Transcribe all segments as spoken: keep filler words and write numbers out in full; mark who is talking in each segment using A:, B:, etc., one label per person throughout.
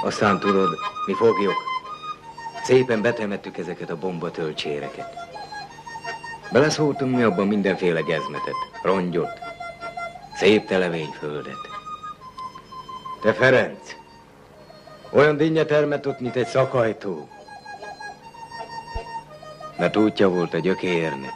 A: Aztán tudod, mi fogjuk. Szépen betemettük ezeket a bombatölcséreket. Beleszóltunk mi abban mindenféle gezmetet, rongyot, szép televényföldet. Te, Ferenc, olyan dinnye termett ott, mint egy szakajtó. Mert útja volt a gyökérnek.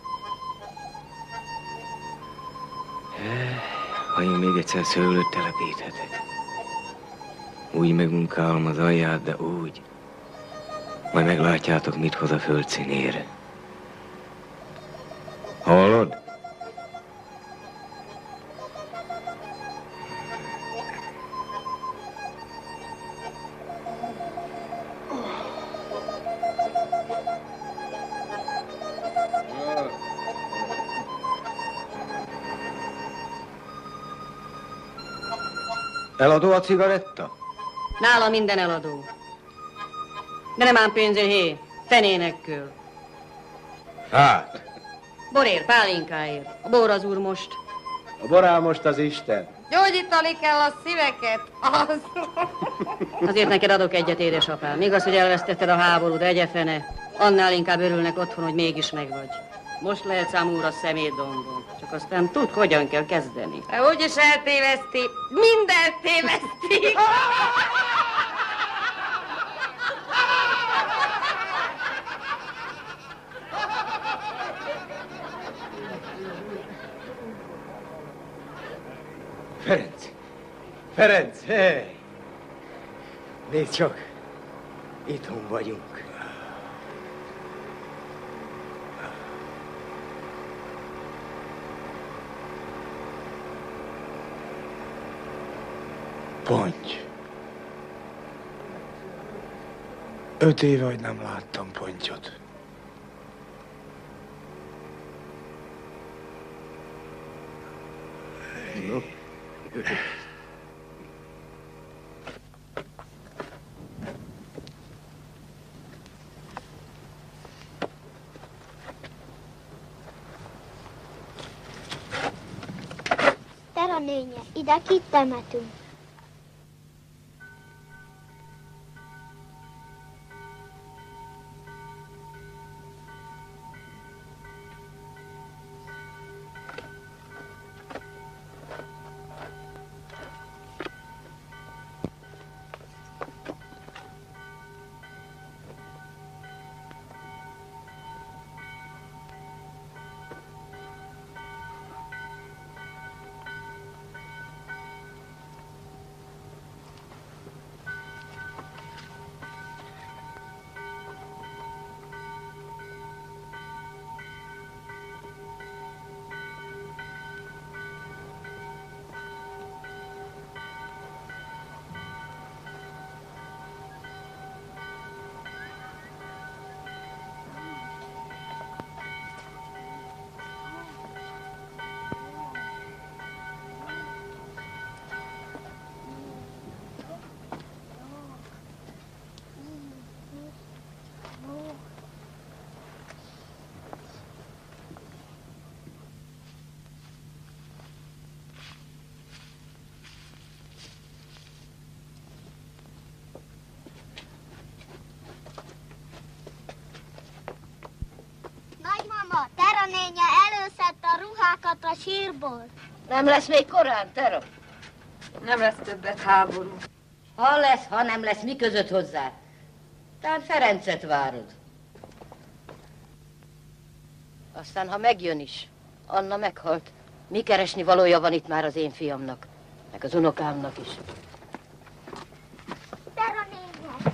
A: Ha én még egyszer szőlőt telepíthetek. Úgy megunkálom az alját, de úgy. Majd meglátjátok, mit hoz a földszínére. Hallod? Eladó a cigaretta?
B: Nála minden eladó. De nem ám pénzén, hé, fenének kül.
A: Hát?
B: Borért, pálinkáért. A bor az úr most.
C: A borál most az Isten.
D: Gyógyítani kell a szíveket. Az.
B: Azért neked adok egyet, édesapám. Igaz, hogy elvesztetted a háborút, egyefene. Annál inkább örülnek otthon, hogy mégis megvagy. Most lehet számúra szemétdombon. Csak aztán tud, hogyan kell kezdeni.
D: Úgyis eltéveszti. Mindent téveszti.
A: Ferenc! Ferenc! Hey! Nézd csak! Itthon vagyunk.
C: Ponty. Öt éve, hogy nem láttam Pontyot.
A: No.
E: Tera nénye, ide kit temetünk? Tera nénye előszedte a ruhákat a sírból.
B: Nem lesz még korán, Tera?
D: Nem lesz többet háború.
B: Ha lesz, ha nem lesz, mi között hozzá? Tán Ferencet várod. Aztán, ha megjön is, Anna meghalt. Mi keresni valója van itt már az én fiamnak, meg az unokámnak is.
E: Tera nénye.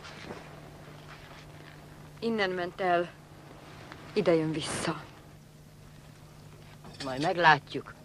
D: Innen ment el. Ide jön vissza.
B: Majd meglátjuk.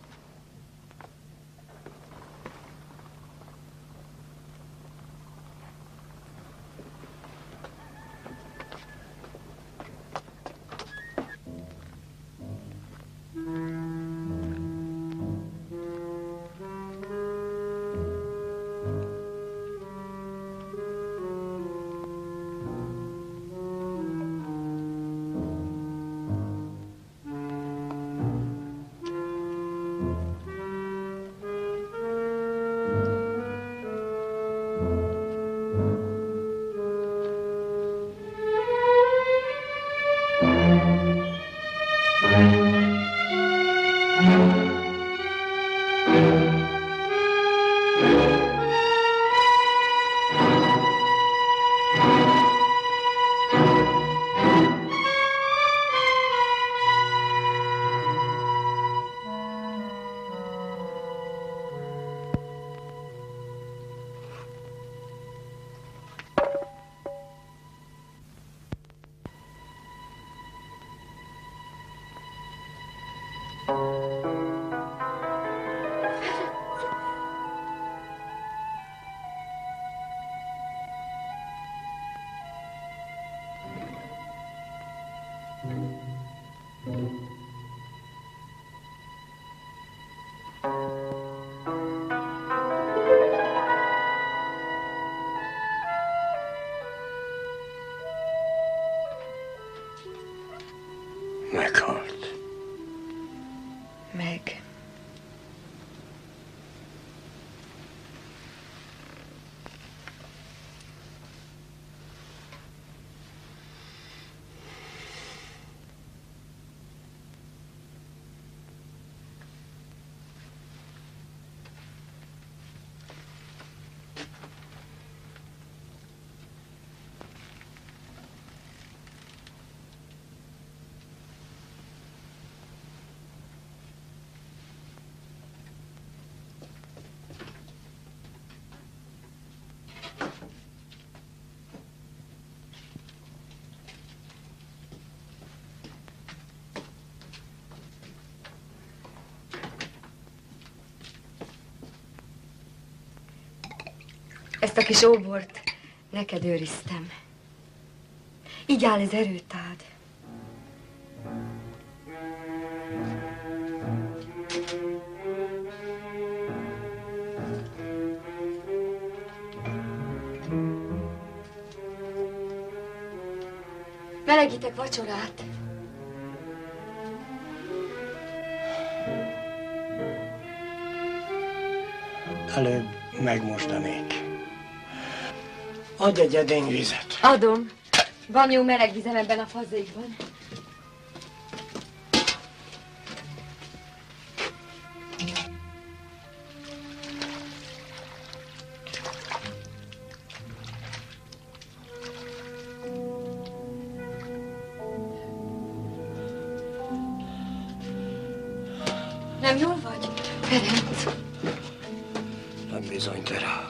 D: meg. Ezt a kis óbort neked őriztem. Így áll ez erőtád. Melegítek vacsorát.
C: Előbb megmostanék. Adj egy edény vizet.
D: Adom. Van jó meleg vizem ebben a fazékban. Nem jól vagy, Ferenc?
C: Nem bizony, Tera.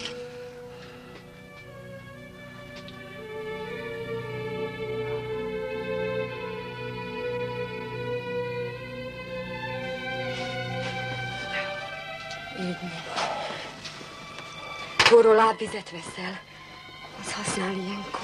D: Édni. Forró lábvizet veszel. Az használ ilyenkor.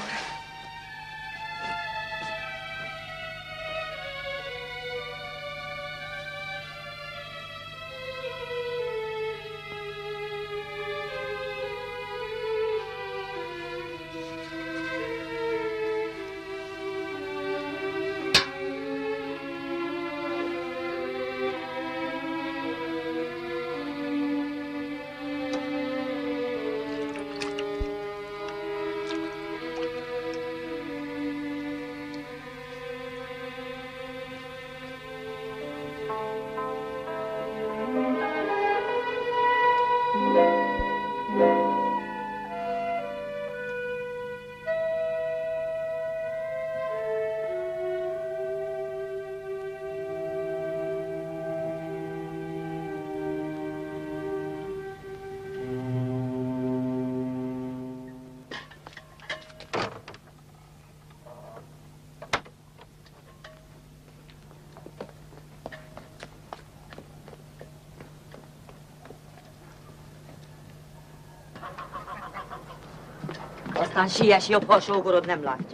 B: Aztán siess jobb, ha a sógorod nem látja.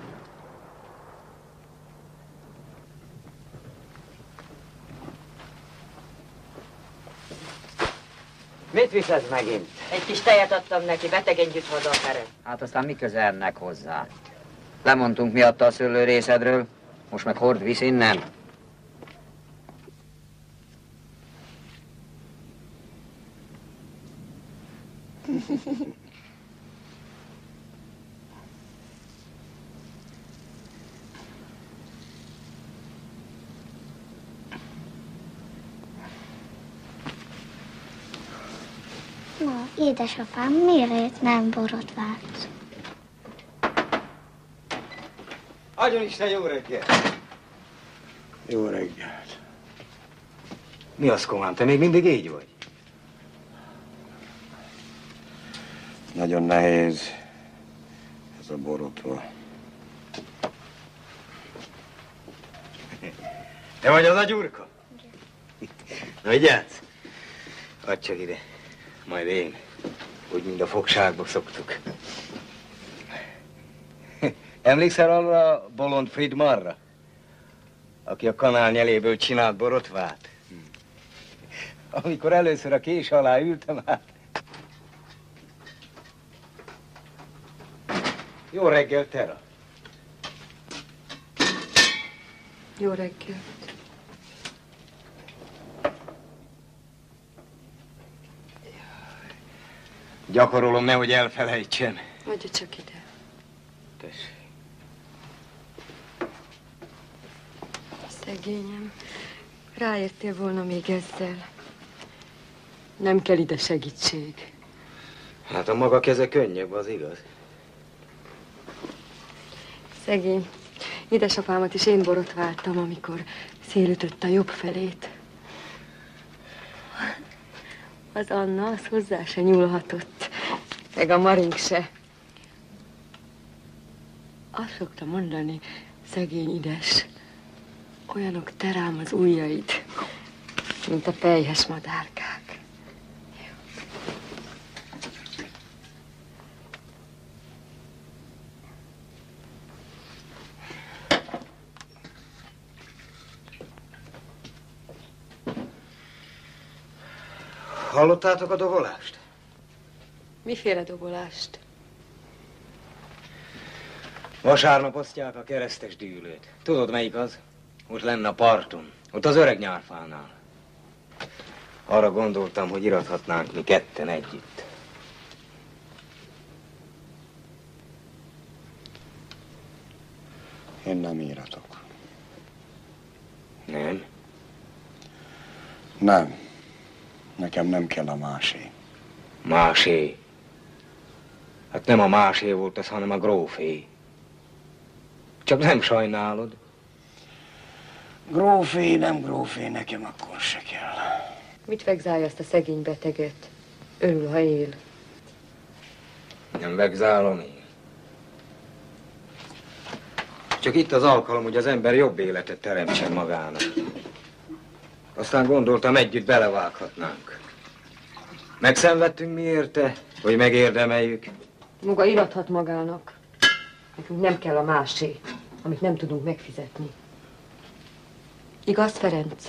F: Mit visz ez megint?
B: Egy kis tejet adtam neki, betegen gyűjt haza a Ferenc.
F: Hát aztán mi köze ennek hozzá? Lemondtunk miatta a szőlőrészedről, most meg hord visz innen.
E: Na, édesapám, miért nem borotvált?
A: Adjon Isten, jó reggelt!
C: Jó reggelt.
A: Mi az, komám, te még mindig így vagy?
C: Nagyon nehéz ez a borotva.
A: Te vagy az a Gyurka? Na, vigyázz! Add csak ide. Majd én. Úgy, mint a fogságba szoktuk. Emlékszel arra a bolond Friedmanra? Aki a kanál nyeléből csinált borotvát? Amikor először a kés alá ültem, hát... Jó reggel, Tera!
D: Jó reggelt.
A: Gyakorolom, nehogy elfelejtsem.
D: Adja csak ide.
A: Tessék.
D: Szegényem, ráértél volna még ezzel. Nem kell ide segítség.
A: Hát a maga keze könnyebb, az igaz.
D: Szegény. Édesapámat is én borotváltam, amikor szélütött a jobb felét. Az Anna, az hozzá se nyúlhatott. Meg a Marink se. Azt szokta mondani, szegény ides, olyanok terám az ujjaid, mint a pelyhes madárkák.
A: Hallottátok a dobolást?
D: Miféle dobolást?
A: Vasárnap osztják a keresztes dűlőt. Tudod, melyik az? Most lenne a parton. Ott az öreg nyárfánál. Arra gondoltam, hogy irathatnánk mi ketten együtt.
C: Én nem íratok.
A: Nem?
C: Nem. Nekem nem kell a másé.
A: Másé? Hát nem a másé volt ez, hanem a grófé. Csak nem sajnálod?
C: Grófé, nem grófé, nekem akkor se kell.
D: Mit vegzálja azt a szegény beteget? Örül, ha él.
A: Nem vegzálom én. Csak itt az alkalom, hogy az ember jobb életet teremtsen magának. Aztán gondoltam, együtt belevághatnánk. Megszenvedtünk mi érte, hogy megérdemeljük.
D: Maga irathat magának. Nekünk nem kell a másé, amit nem tudunk megfizetni. Igaz, Ferenc?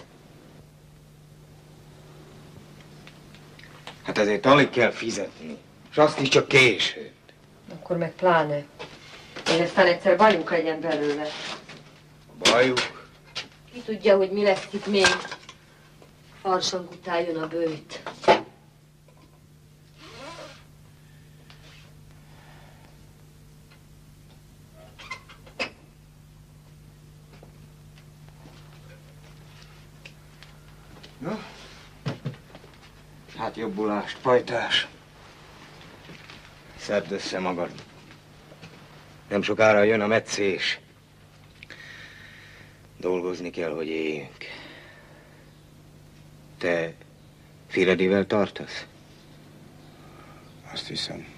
A: Hát ezért alig kell fizetni. És azt is csak később.
D: Akkor meg pláne. Hogy aztán egyszer bajuk legyen belőle.
A: Bajuk?
D: Ki tudja, hogy mi lesz itt még. Farsang után jön a bőjt.
A: No? Hát jobbulást, pajtás. Szedd össze magad. Nem sokára jön a metszés. Dolgozni kell, hogy éljünk. Te Firedivel tartasz?
C: Azt hiszem.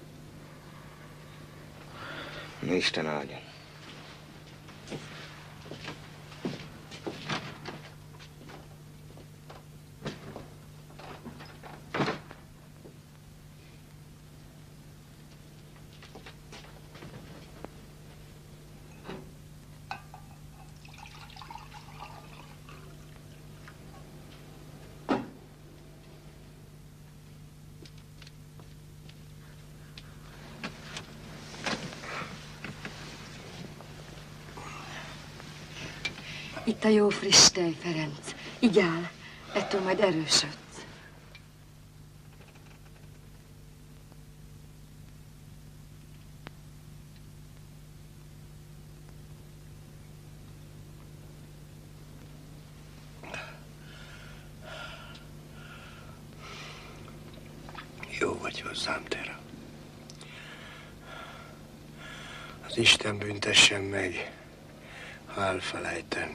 A: Isten áldjon.
D: Itt a jó friss tej, Ferenc. Igyál, ettől majd erősödsz.
C: Jó vagy hozzám, Tera. Az Isten büntessen meg, ha elfelejtem.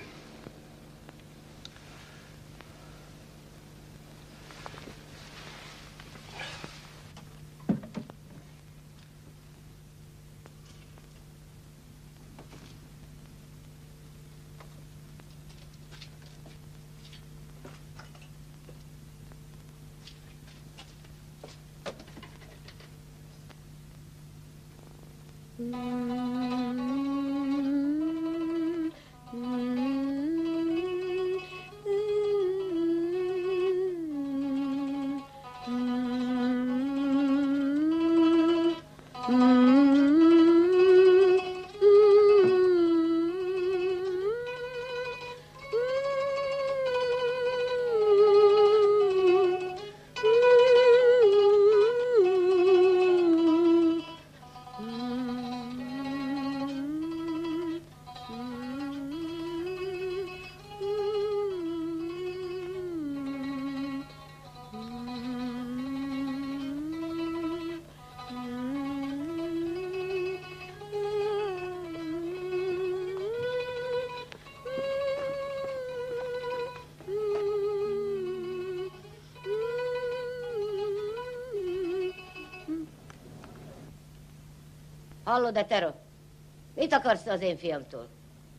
G: Hallod-e, Tero? Mit akarsz te az én fiamtól?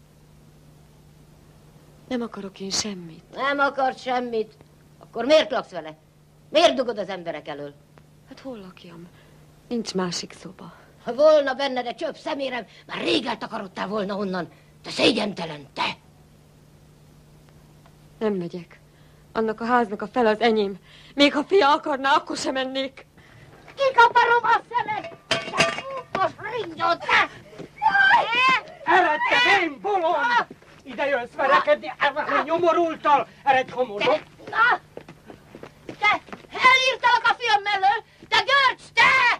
D: Nem akarok én semmit.
G: Nem akart semmit. Akkor miért laksz vele? Miért dugod az emberek elől?
D: Hát hol lakjam? Nincs másik szoba.
G: Ha volna benned egy csöpp szemérem, már rég eltakarodtál volna onnan. Te szégyentelen, te!
D: Nem megyek. Annak a háznak a fel az enyém. Még ha fia akarná, akkor sem mennék.
E: Kikaparom a szemed! Te kúpos ringyó, te!
H: Eredj, te vén bolond! Ide jössz verekedni ezzel a nyomorulttal! Eredj homorba!
G: Na! Te! Elírtalak a fiam mellől! Te görcs, te!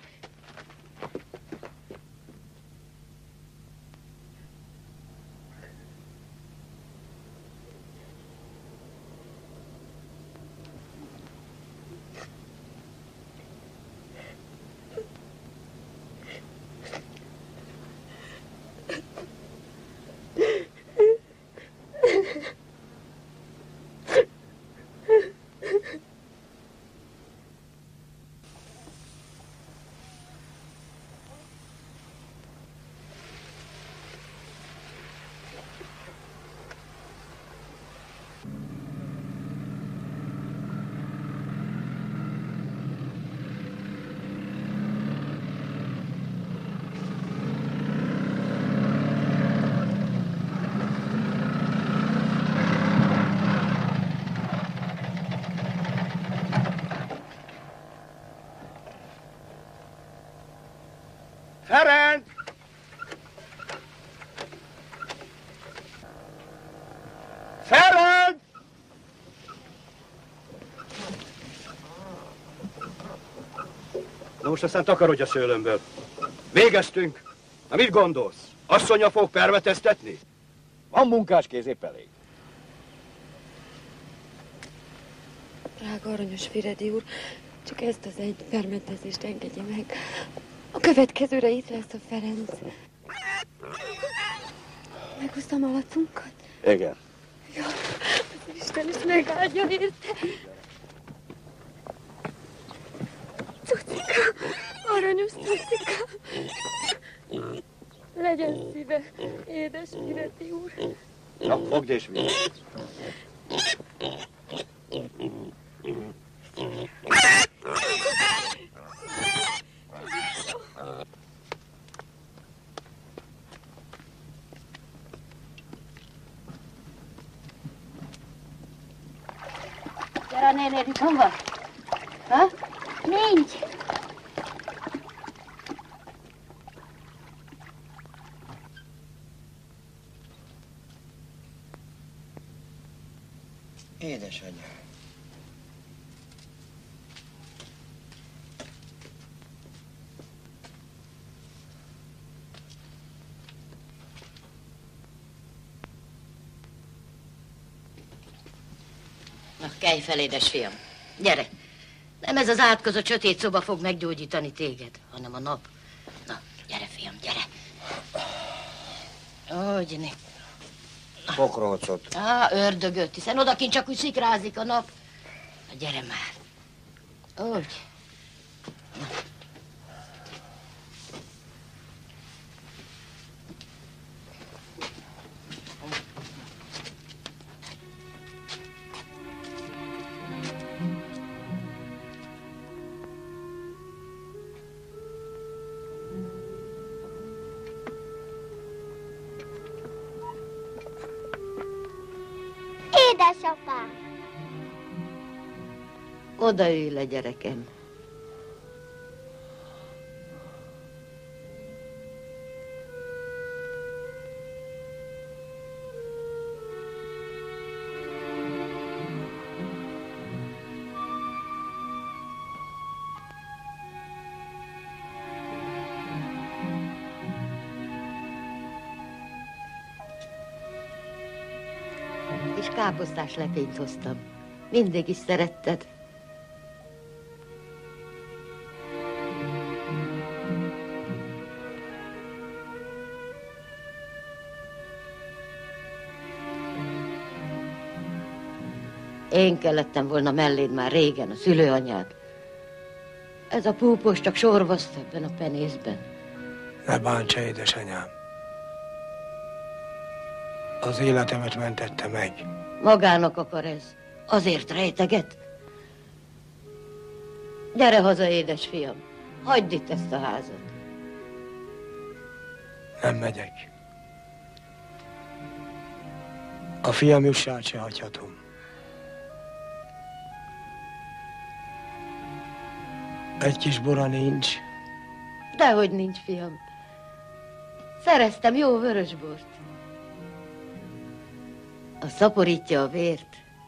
H: Ferenc! Ferenc! Na most aztán takarodj a szőlőmből. Végeztünk. Na mit gondolsz? Asszonya fog permeteztetni? Van munkáskéz épp elég.
D: Drága aranyos Firedi úr, csak ezt az egy permetezést engedje meg. A következőre itt lesz a Ferenc. Meghoztam a lacunkat?
H: Igen.
D: Jó, az Isten is megáldja érte. Cucika, aranyos cucika. Legyen szíve, édes Firedi úr.
H: Na, fogd és vigy.
G: Gyere, nénéd, itt hol van? Ha?
E: Nincs.
I: Édesanyja.
G: Na, kelj fel, édes fiam. Gyere. Nem ez az átkozott sötét szoba fog meggyógyítani téged, hanem a nap. Na, gyere, fiam, gyere. Úgy, né.
I: Pokrócot.
G: Á, ördögöt, hiszen odakint csak úgy szikrázik a nap. Na, gyere már. Úgy. Na.
E: Édesapám!
G: Odaülj le, gyerekem. És káposztás lepényt hoztam. Mindig is szeretted. Én kellettem volna melléd már régen, a szülőanyád. Ez a púpos csak sorvaszt ebben a penészben.
C: Ne bántsa, édesanyám. Az életemet mentette meg.
G: Magának akar ez. Azért rejteget. Gyere haza, édesfiam. Hagyd itt ezt a házat.
C: Nem megyek. A fiam jussát se hagyhatom. Egy kis bora nincs.
G: Dehogy nincs, fiam. Szereztem jó vörösbort. A szaporítja a vért.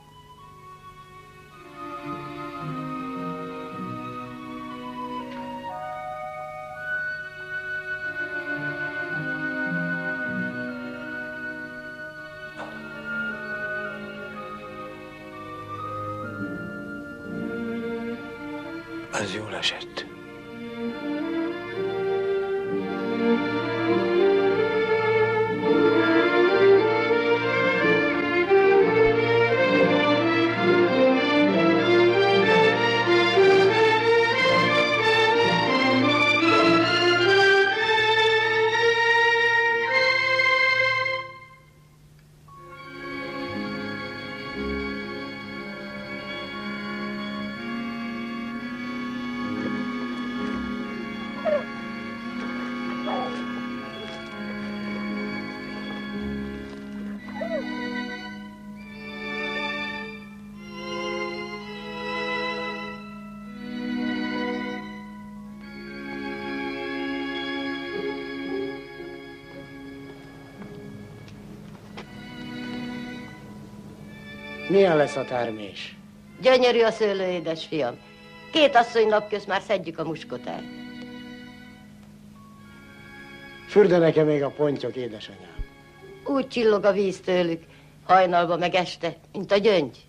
C: Ez jól esett.
J: Milyen lesz a termés?
G: Gyönyörű a szőlő, édesfiam. Két asszony nap közt már szedjük a muskotát.
J: Fürdenek-e még a pontyok, édesanyám?
G: Úgy csillog a víz tőlük, hajnalba meg este, mint a gyöngy.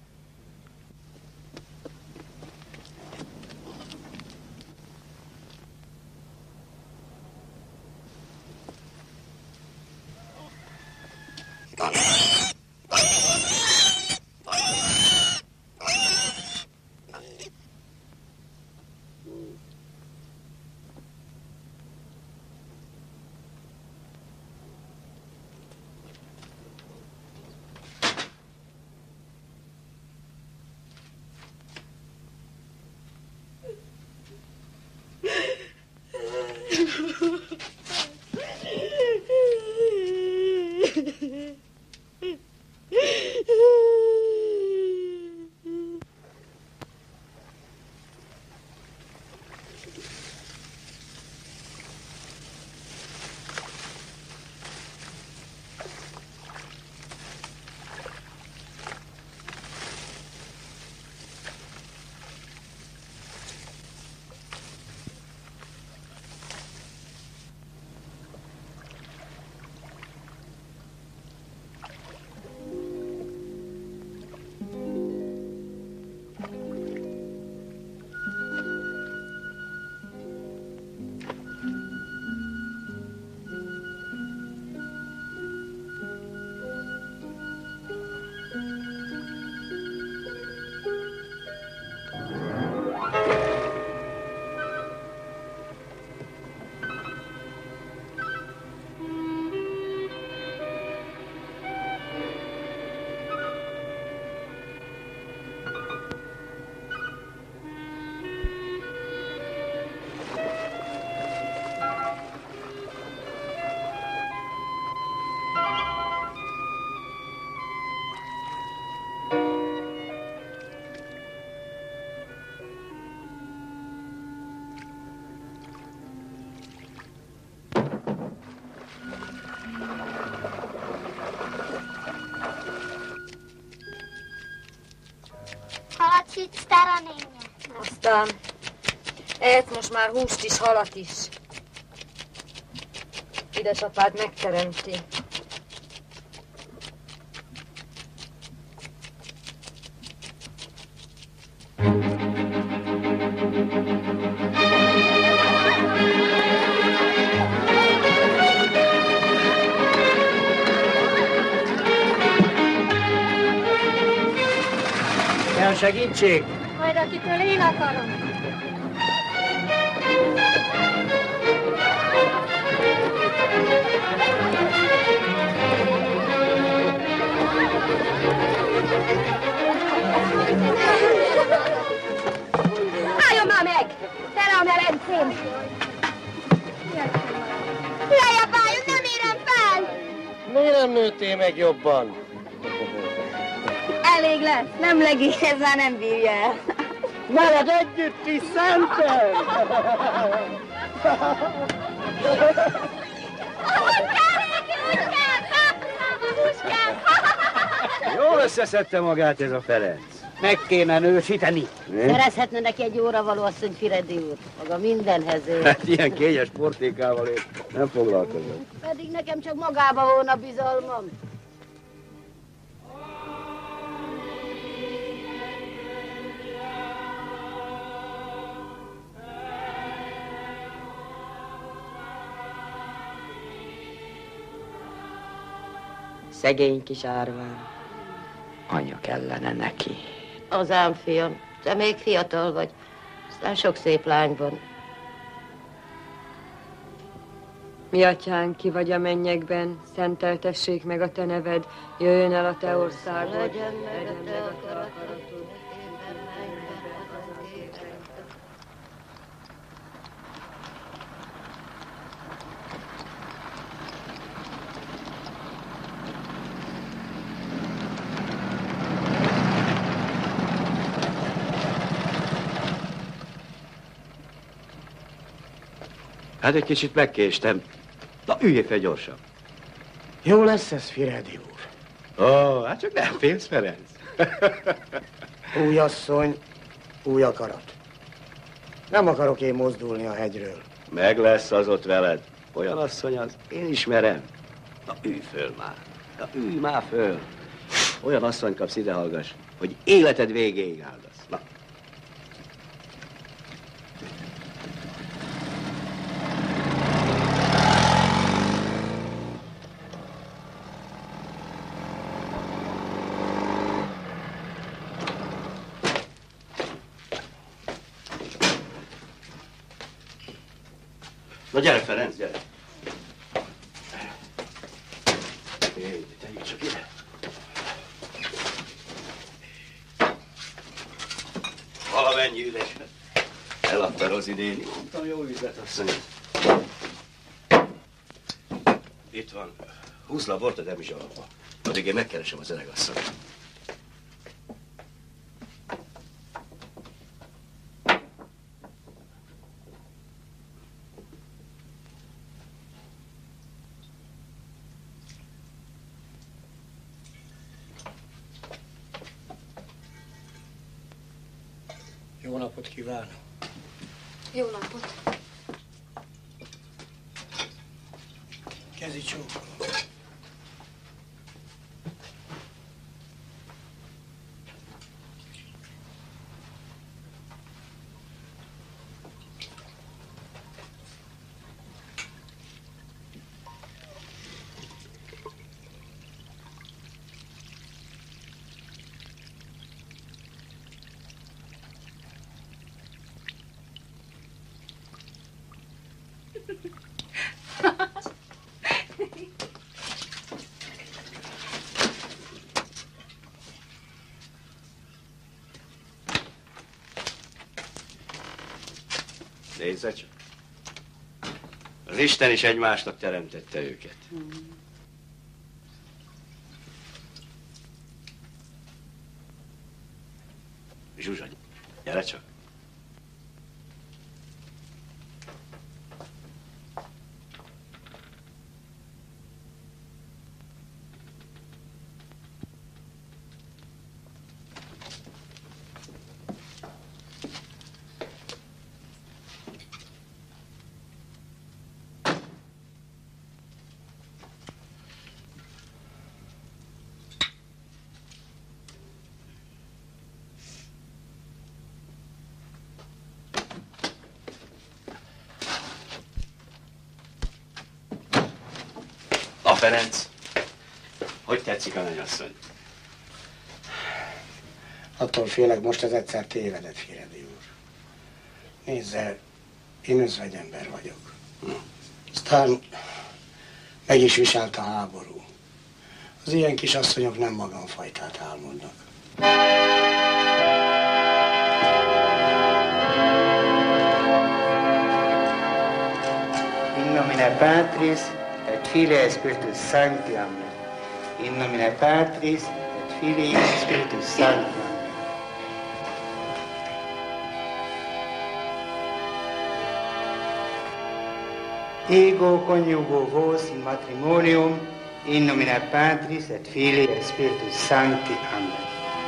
E: Halat sütsz, Taranénye?
D: Aztán ehet most már húst is, halat is. Édesapád megteremti.
J: Kell segítség?
E: Majd akitől én akarom. én! Lejjebb álljunk, nem érem fel!
J: Miért nem nőttél meg jobban?
E: Elég lesz, nem legény, ez már nem bírja el.
J: Veled együtt is szentel!
H: Jól összeszedte magát ez a Ferenc. Meg kéne nősíteni.
G: Szerezhetne neki egy óra való asszony, Firedi úr. Maga mindenhez ér.
H: Hát ilyen kényes portékával én nem foglalkozom.
G: Pedig nekem csak magába volna bizalmam.
D: Szegény kis árván.
F: Anya kellene neki.
G: Az ám fiam, te még fiatal vagy. Aztán sok szép lány van.
D: Mi atyánk, ki vagy a mennyekben, szenteltessék meg a te neved, jöjjön el a te országod.
G: Legyen meg a te akaratod.
H: Hát egy kicsit megkéstem. Na, üljél fel gyorsan.
J: Jó lesz ez, Firedi úr.
H: Ó, hát csak nem félsz, Ferenc.
J: Új asszony, új akarat. Nem akarok én mozdulni a hegyről.
H: Meg lesz az ott veled. Olyan asszony az, én ismerem. Na, ülj föl már. Na, ülj már föl. Olyan asszony kapsz, ide hallgass, hogy életed végéig áldasz. Na. Na gyere, Ferenc, gyere. Éj, tegyük csak ide. Valamennyi üdesen. Eladta Rozi néni. Mondtam, jó üzlet, asszony. Itt van. Húsz labort a demizs alapba. Addig én megkeresem az öregasszonyt.
J: Jó napot kívánok!
E: Jó napot!
J: Kezi csókolom.
H: Nézze csak. Az Isten is egymásnak teremtette őket. Zsuzsa, gyere csak. A Ferenc, hogy tetszik a nagyasszony?
J: Attól félek, most ez egyszer tévedett, Firedi úr. Nézze, én özvegyember vagyok. Hm. Aztán meg is viselt a háború. Az ilyen kis asszonyok nem magamfajtát álmodnak. Patris et Filii Spiritus Sancti. Amen. In nomine Patris et Filii Spiritus Sancti. Amen. Ego coniugo vos in matrimonium, in nomine Patris et Filii et Spiritus Sancti. Amen.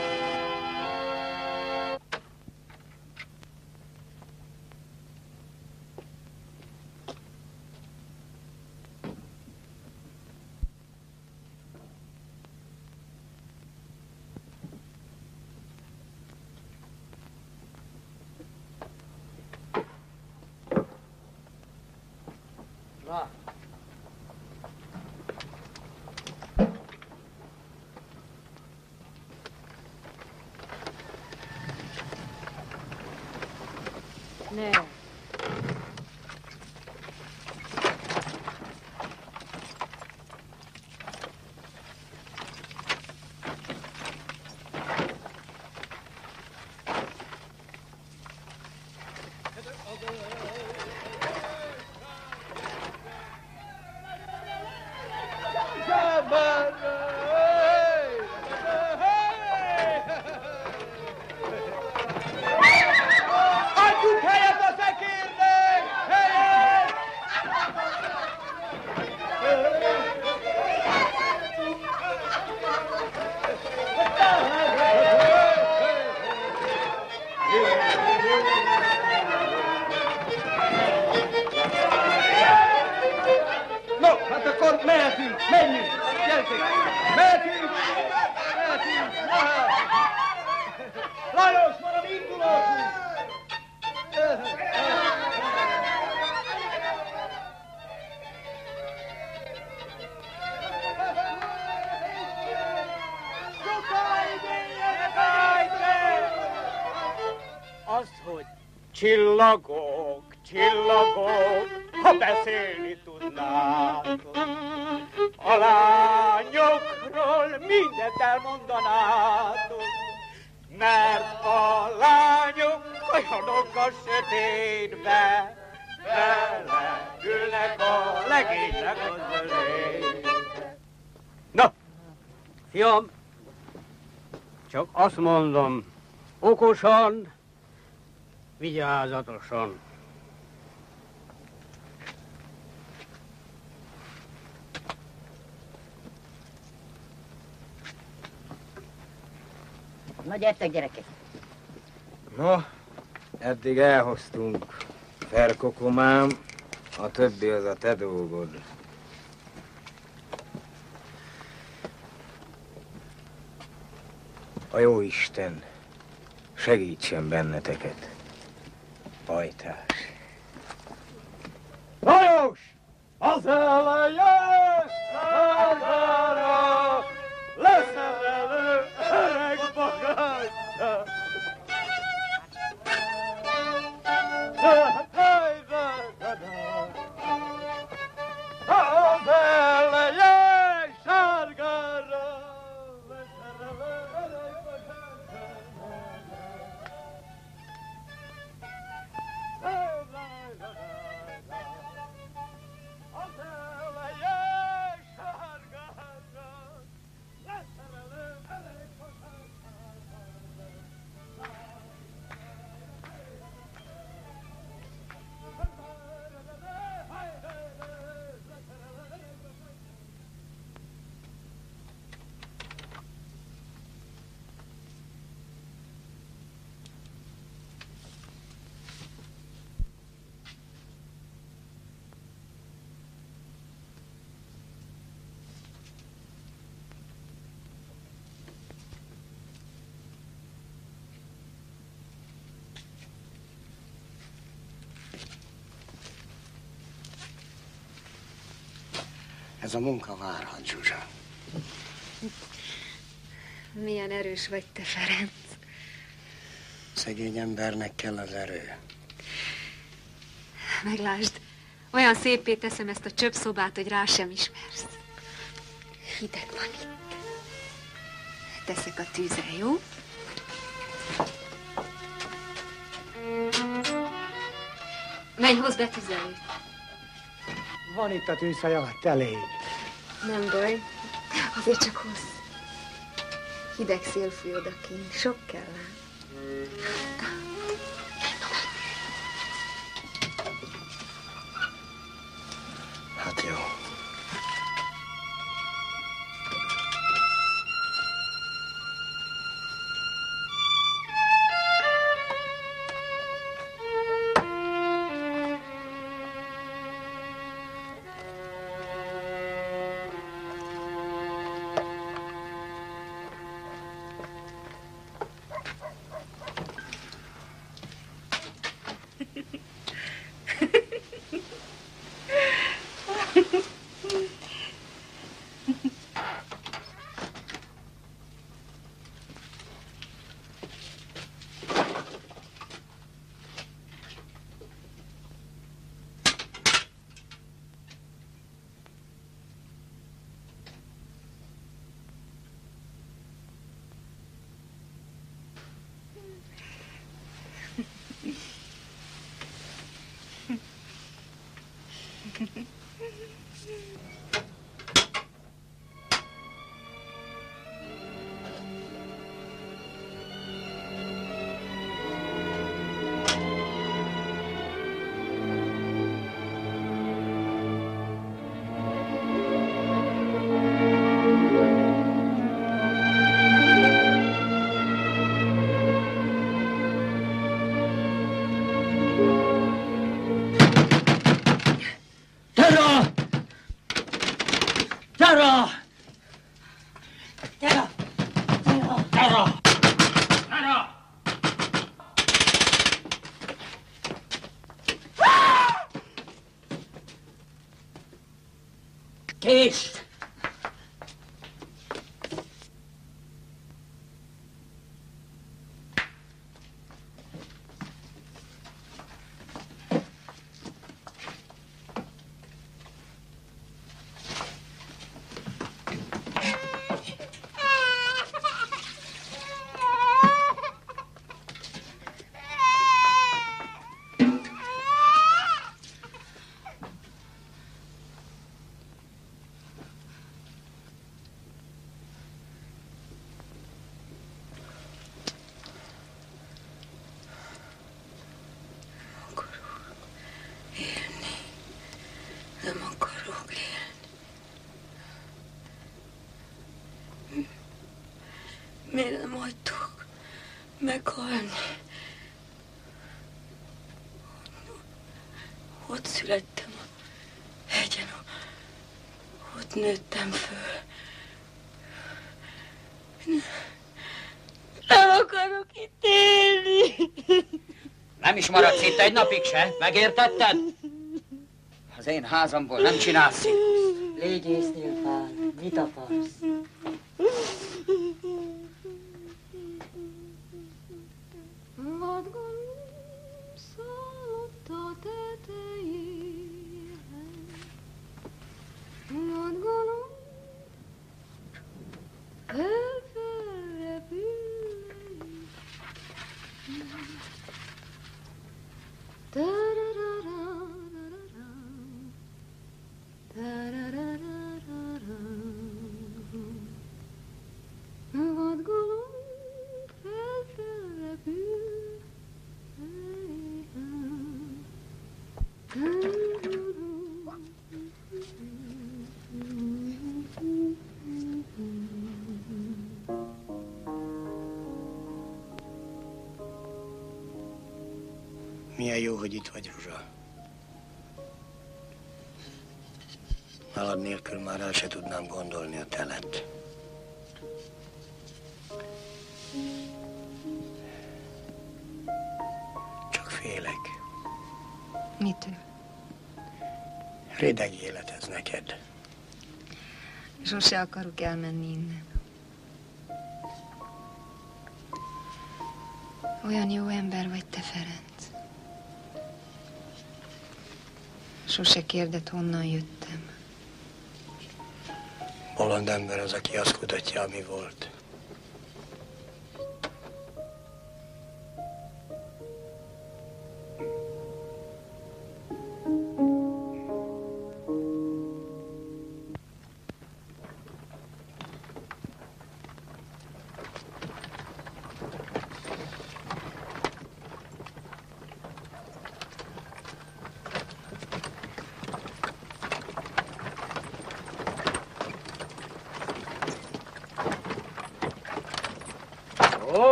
D: Ne.
K: Csillagok, csillagok, ha beszélni tudnátok, a lányokról mindent elmondanátok, mert a lányok olyanok a sötétbe, beleülnek a legénynek az ölébe. Na, fiam, csak azt mondom, okosan, vigyázatosan.
G: Na gyertek, gyerekek!
A: No, eddig elhoztunk, Ferkokomám, a többi az a te dolgod. A Jóisten segítsen benneteket. Pajtás.
K: Lajos! Az eleje számára leszerelő öreg bagátja! Az eleje sárgára leszerelő öreg bagátja!
J: Ez a munka várhat, Zsuzsa.
D: Milyen erős vagy te, Ferenc.
J: Szegény embernek kell az erő.
D: Meglásd, olyan szépé teszem ezt a csöpszobát, hogy rá sem ismersz. Hideg van itt. Teszek a tűzre, jó? Menj, hozd be tüzelőt.
J: Van itt a tűzhely alatt elég.
D: Nem baj, azért csak hossz. Hideg szél fúj odakint, sok kell rá.
J: Hát jó.
L: Kést!
D: Nem akarok élni. Miért nem hagytok meghalni? Ott születtem a hegyen, ott nőttem föl. Nem akarok itt élni.
F: Nem is maradsz itt egy napig se, megértetted? Az én házamból nem csinálsz cirkuszt.
B: Légy észnél, Pál, mit akarsz?
J: Milyen jó, hogy itt vagy, Ruzsa. Nálad nélkül már el se tudnám gondolni a telet. Csak félek.
D: Mitől?
J: Rideg élet ez neked.
D: Sose akarok elmenni innen. Olyan jó ember vagy te, Ferenc. Sose kérdett, honnan jöttem.
J: Bolond ember az, aki azt kutatja, ami volt.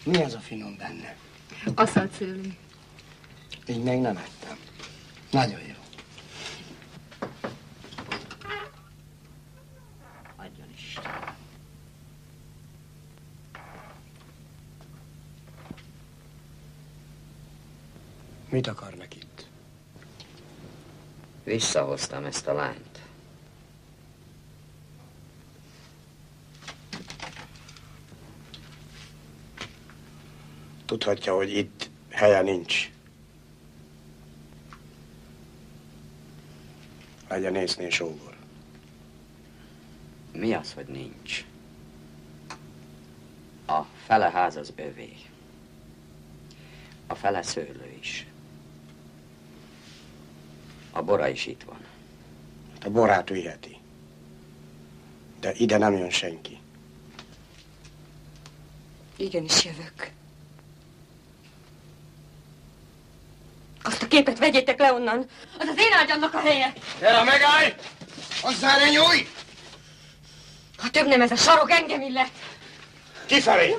J: Mi az a finom benne?
D: Aszalt szőlő.
J: Így még nem ettem. Nagyon jó.
G: Adjon Isten.
J: Mit akarnak itt?
F: Visszahoztam ezt a lányt.
J: Tudhatja, hogy itt helye nincs. Legyen észnél sógor.
F: Mi az, hogy nincs? A fele ház az övé. A fele szőlő is. A bora is itt van.
J: A borát viheti. De ide nem jön senki.
D: Igenis jövök. Azt a képet vegyétek le onnan. Az az én ágyamnak a helye.
K: Gyere, megállj! Hozzá ne nyújj!
D: Ha több nem ez a sarok, engem illet.
J: Kifelé!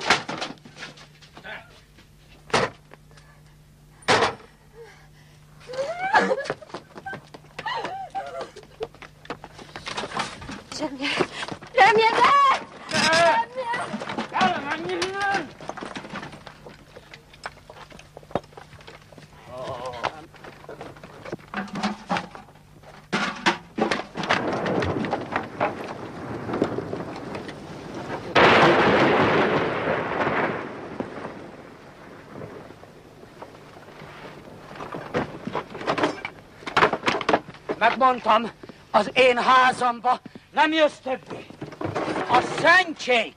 D: Zsemje! Zsemje, ne!
K: Gyere, menj innen! Megmondtam, az én házamba nem jössz többé. A szentség!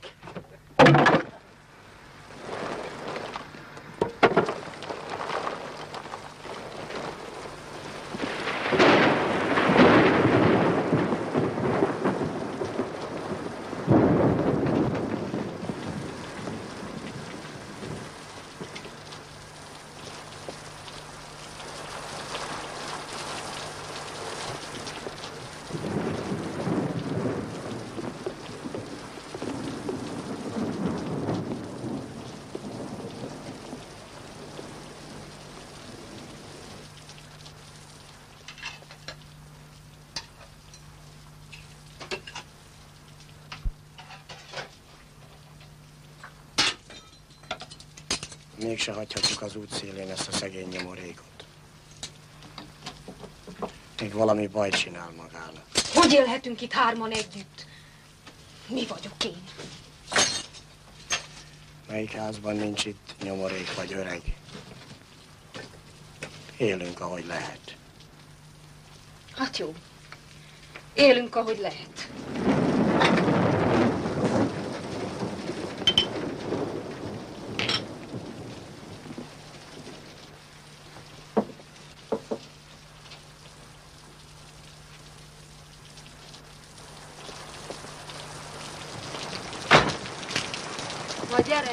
J: Mégse hagyhatjuk az út szélén ezt a szegény nyomorékot. Még valami bajt csinál magának.
D: Hogy élhetünk itt hárman együtt? Mi vagyok én?
J: Melyik házban nincs itt nyomorék vagy öreg? Élünk, ahogy lehet.
D: Hát jó. Élünk, ahogy lehet. Na gyere!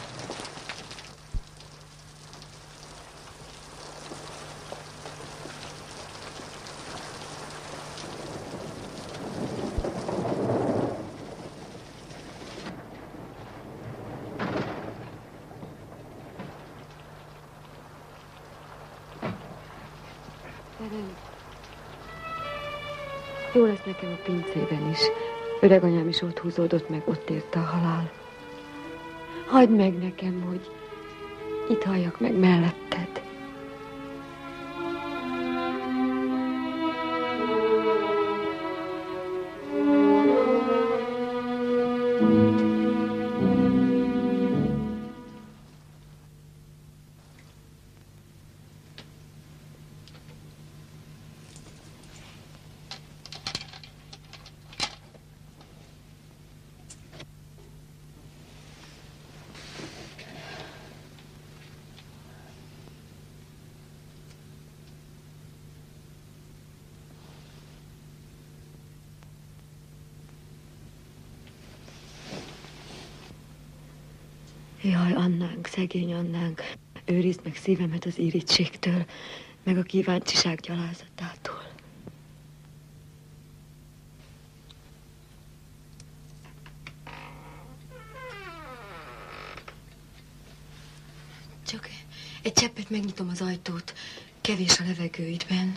D: Jó lesz nekem a pincében is. Öreganyám is ott húzódott meg, ott érte a halál. Hagyd meg nekem, hogy itt halljak meg melletted. Jaj, Annánk, szegény Annánk, őrizd meg szívemet az irítségtől, meg a kíváncsiság gyalázatától. Csak egy cseppet megnyitom az ajtót. Kevés a levegő itt benn.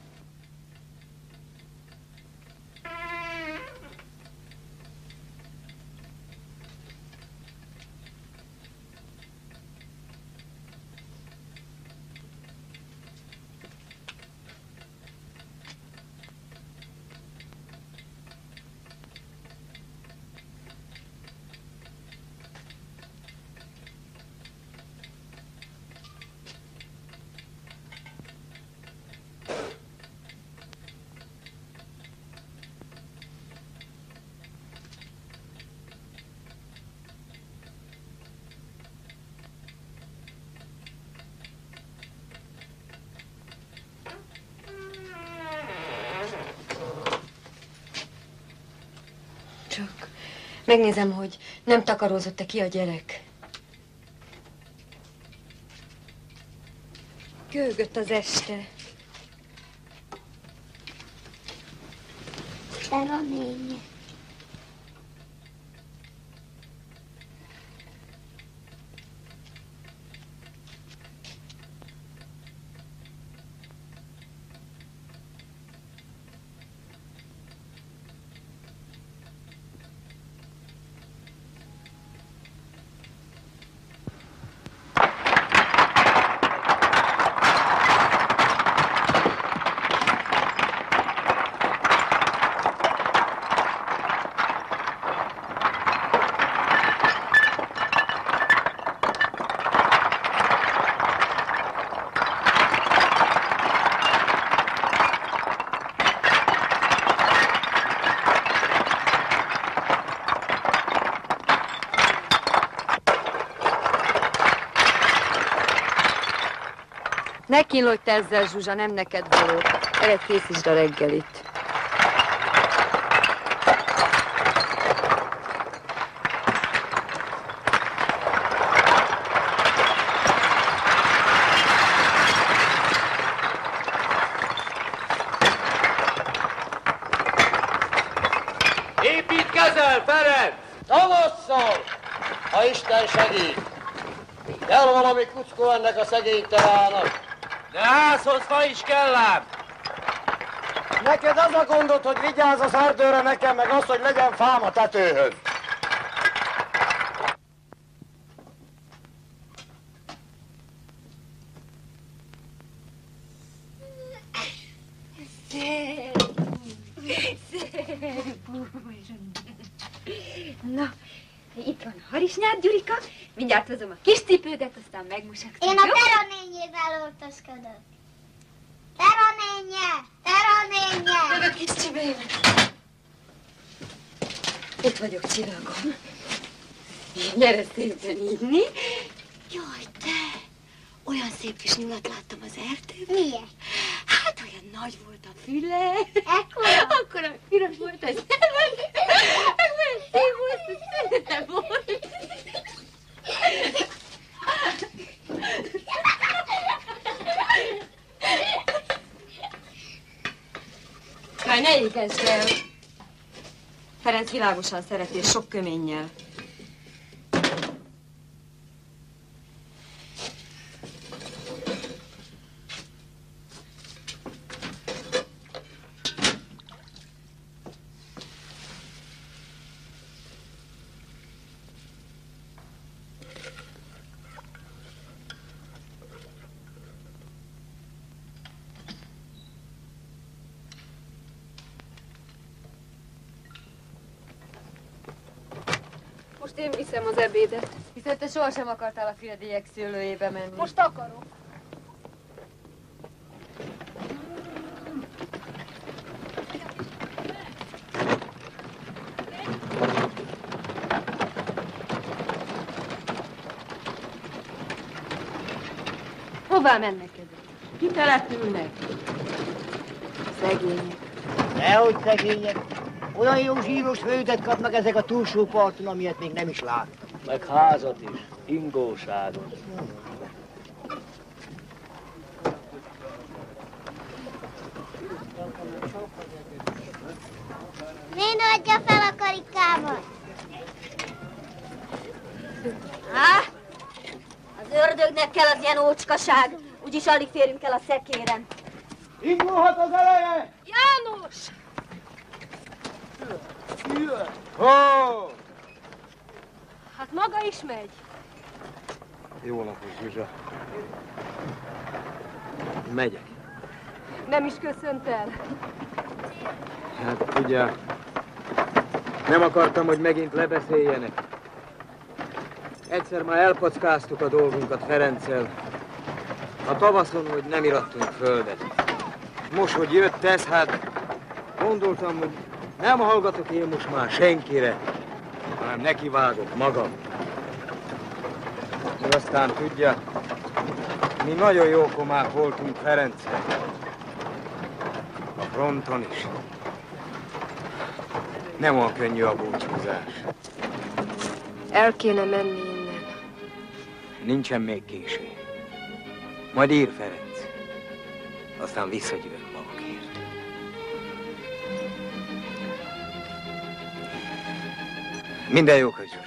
D: Csak megnézem, hogy nem takarózott-e ki a gyerek. Gőgött az este.
E: Szerelménye.
D: Ne kínlodj ezzel, Zsuzsa, nem neked való. Ered készítsd a reggelit.
H: Építkezel, Ferenc! Tavasszal, ha Isten segít. Kell valami kuckó ennek a szegény teának. De házhoz fa is kell ám. Neked az a gondod, hogy vigyázz az erdőre, nekem meg az, hogy legyen fám a tetőhöz.
D: Na, itt van a harisnyát, Gyurika. Mindjárt hozom a kis cipődet, aztán megmosakszom.
E: Én a teranényével öltözködök. Teranénye! Teranénye!
D: Meg a kis csibém. Itt vagyok, csillagom. Gyere szépen inni. Jaj, te! Olyan szép kis nyulat láttam az erdőben.
E: Miért?
D: Hát olyan nagy volt a füle.
E: Ekkora?
D: Akkor a piros volt az szemem. Olyan szép volt a szeme volt. Már ne égesd el. Ferenc világosan szereti, és sok köménnyel. Most én viszem az ebédet. Hiszen te sohasem akartál a Firediek szőlőjébe menni.
E: Most akarok.
D: Hová mennek ezek? Kitelepülnek. Szegények.
I: Nehogy szegények. Olyan jó zsíros fődet kapnak ezek a túlsó parton, amilyet még nem is láttam.
L: Meg házat is, ingóságot.
E: Néni, adja fel a karikámat.
G: Há? Az
E: ördögnek kell az ilyen ócskaság. Úgyis alig férünk el a szekéren.
H: Indulhat az eleje!
E: János!
H: Ho!
E: Hát maga is megy.
H: Jó napot, Zsuzsa. Megyek.
E: Nem is köszönt el.
A: Hát ugye, nem akartam, hogy megint lebeszéljenek. Egyszer már elpackáztuk a dolgunkat Ferenccel. A tavaszon, hogy nem irattunk földet. Most, hogy jött ez, hát gondoltam, hogy nem hallgatok én most már senkire, hanem nekivágok magam. És aztán tudja, mi nagyon jó komák voltunk Ferenccel. A fronton is. Nem olyan könnyű a búcsúzás.
D: El kéne menni innen.
A: Nincsen még késő. Majd ír Ferenc. Aztán visszajövök magukért. Minden jókat, Zsuzsa.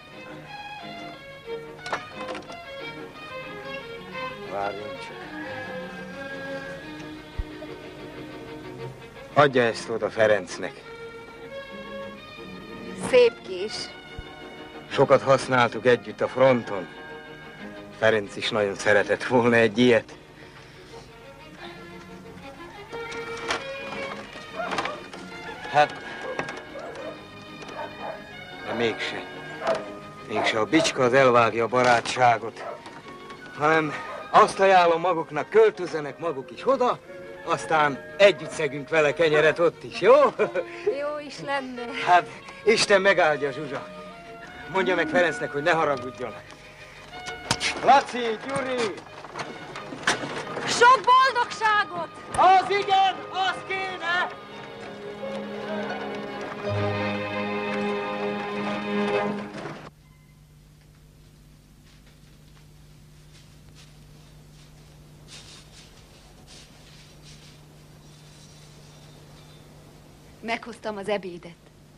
A: Várjon csak. Adja ezt oda Ferencnek.
D: Szép kés.
A: Sokat használtuk együtt a fronton. Ferenc is nagyon szeretett volna egy ilyet. Hát, de mégse. Mégse a bicska az elvágja a barátságot, hanem azt ajánlom maguknak, költözzenek maguk is oda, aztán együtt szegünk vele kenyeret ott is, jó?
D: Jó is lenne.
A: Hát, Isten megáldja, Zsuzsa. Mondja meg Ferencnek, hogy ne haragudjon. Laci, Gyuri!
E: Sok boldogságot!
H: Az igen, az kéne!
D: Meghoztam az ebédet.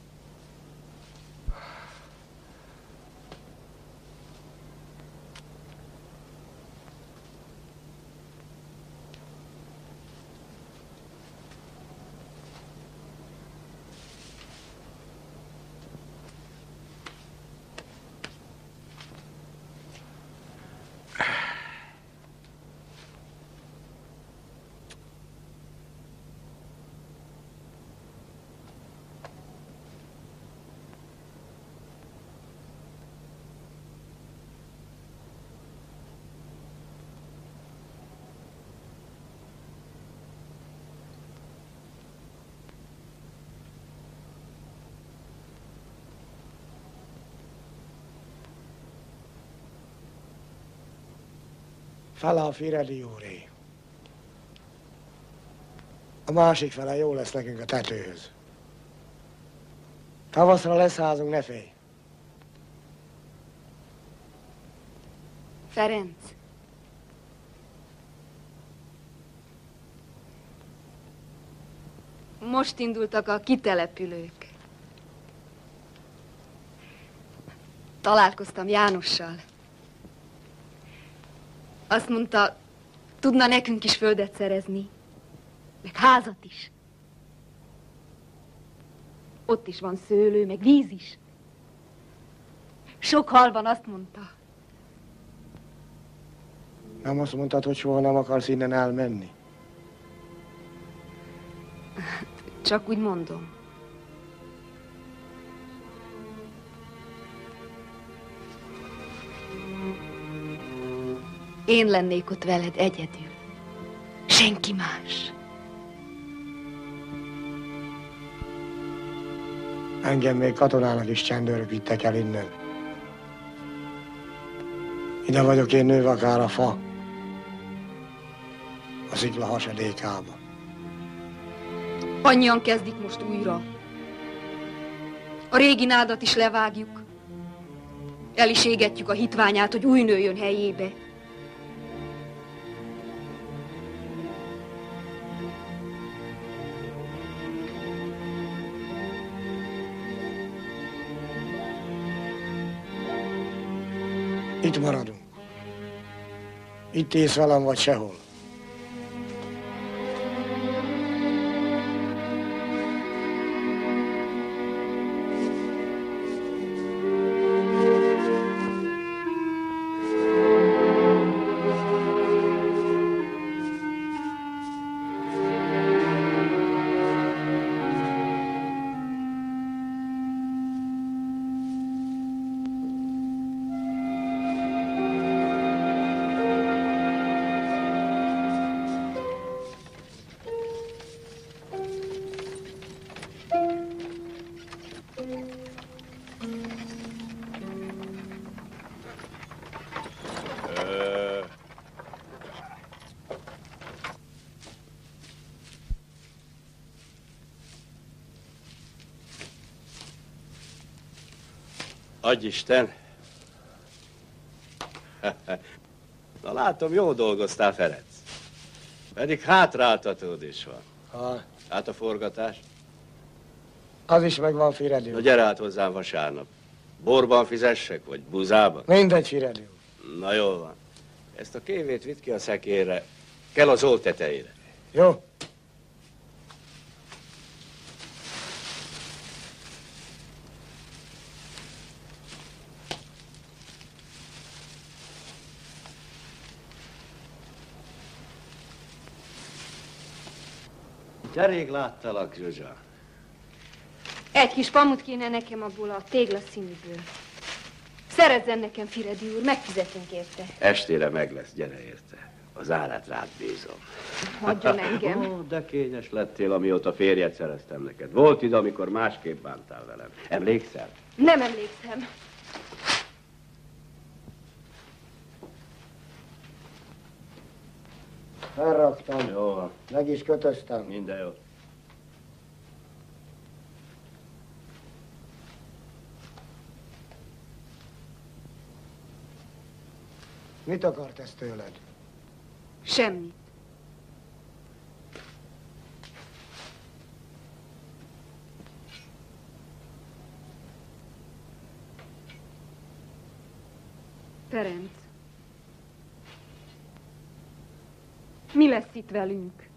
C: Fele a Firedi úré. A másik fele jó lesz nekünk a tetőhöz. Tavaszra lesz házunk, ne félj.
D: Ferenc. Most indultak a kitelepülők. Találkoztam Jánossal. Azt mondta, tudna nekünk is földet szerezni, meg házat is. Ott is van szőlő, meg víz is. Sok hal van, azt mondta.
C: Nem azt mondtad, hogy soha nem akarsz innen elmenni?
D: Csak úgy mondom. Én lennék ott veled egyedül. Senki más.
C: Engem még katonának is csendőrök vittek el innen. Ide vagyok én nőve akár a fa. A szikla hasadékába.
D: Annyian kezdik most újra. A régi nádat is levágjuk. El is égetjük a hitványát, hogy új nő jön helyébe.
C: Itt maradunk.
J: Itt élsz velem, vagy sehol?
H: Adj Isten! Na látom, jól dolgoztál, Ferenc. Pedig hátráltatód is van.
J: Ha.
H: Hát a forgatás?
J: Az is megvan, Firedi.
H: Na gyere át hozzám vasárnap. Borban fizessek, vagy buzában?
J: Mindegy, Firedi.
H: Na jól van. Ezt a kévét vidd ki a szekérre. Kell az old tetejére.
J: Jó.
H: De rég láttalak, Zsuzsa.
D: Egy kis pamut kéne nekem abból a téglaszínűből. Szerezzen nekem, Firedi úr, megfizetünk érte.
H: Estére meg lesz, gyere érte. Az árát rád bízom.
D: Hagyjon engem.
H: Ó, de kényes lettél, amióta férjet szereztem neked. Volt ide, amikor másképp bántál velem. Emlékszel?
D: Nem emlékszem.
J: Felraktam.
H: Jó van.
J: Meg is kötöztem.
H: Minden jó.
J: Mit akart ez tőled?
D: Semmit. Ferenc. Mi lesz itt velünk?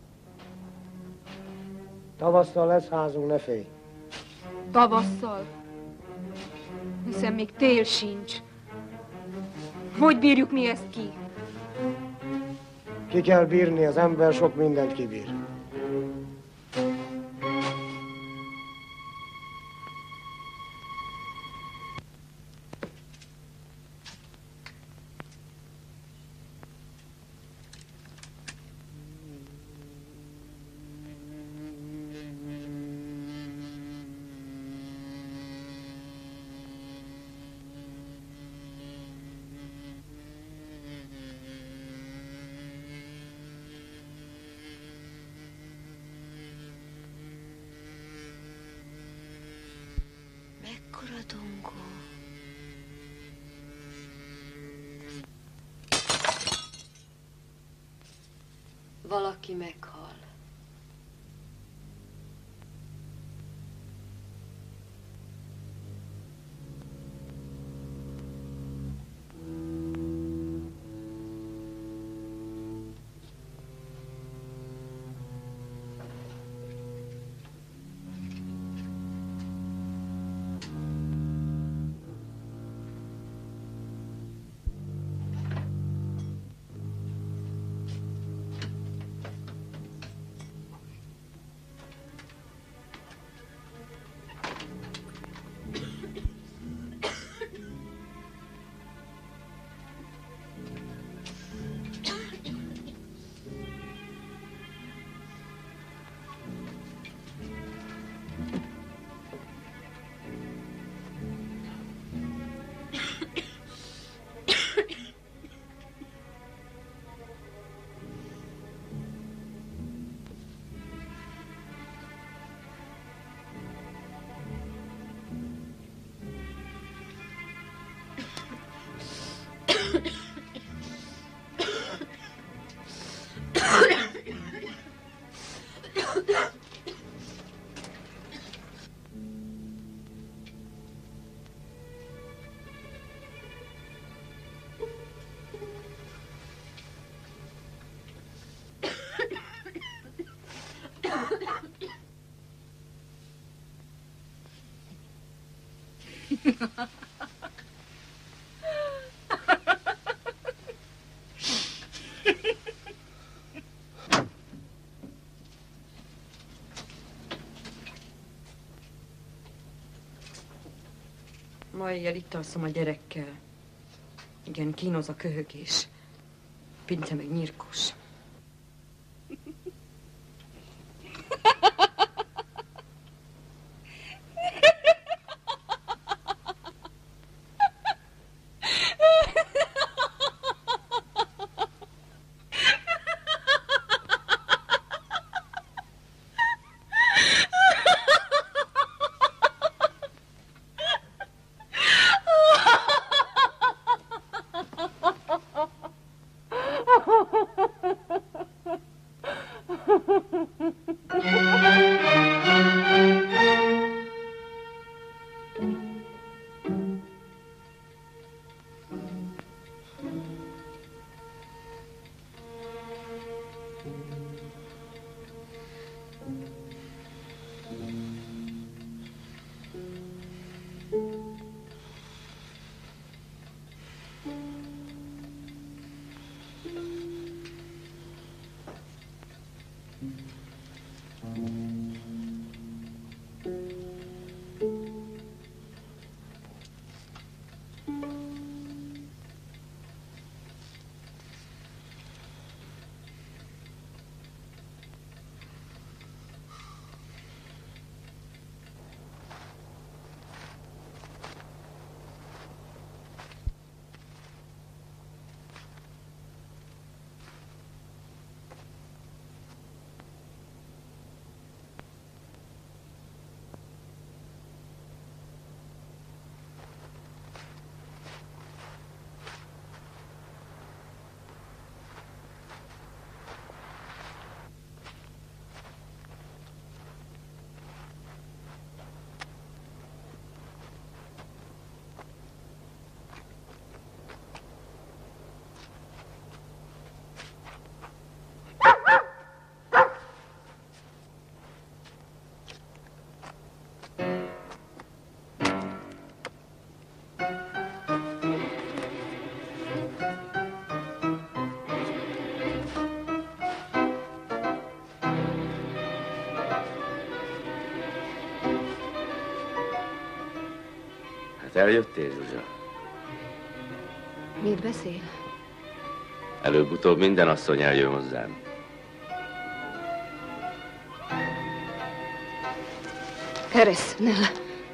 J: Tavasszal lesz házunk, ne félj.
D: Tavasszal? Hiszen még tél sincs. Hogy bírjuk mi ezt ki?
J: Ki kell bírni, az ember sok mindent kibír.
D: Valaki meghal. Ma éjjel itt alszom a gyerekkel. Igen, kínoz a köhögés. Pince meg nyírkos.
M: Eljöttél, Zsuzsa?
D: Mit beszél?
M: Előbb-utóbb minden asszony eljön hozzám.
D: Keresz, Nella.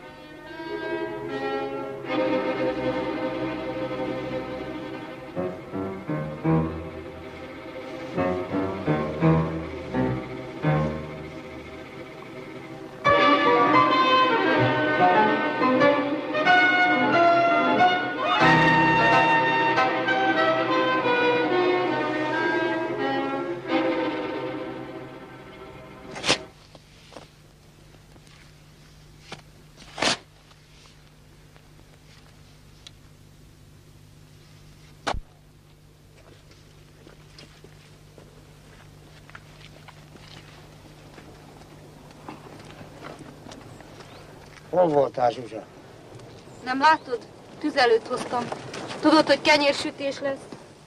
J: Hol voltál, Zsuzsa?
N: Nem látod? Tüzelőt hoztam. Tudod, hogy kenyérsütés lesz?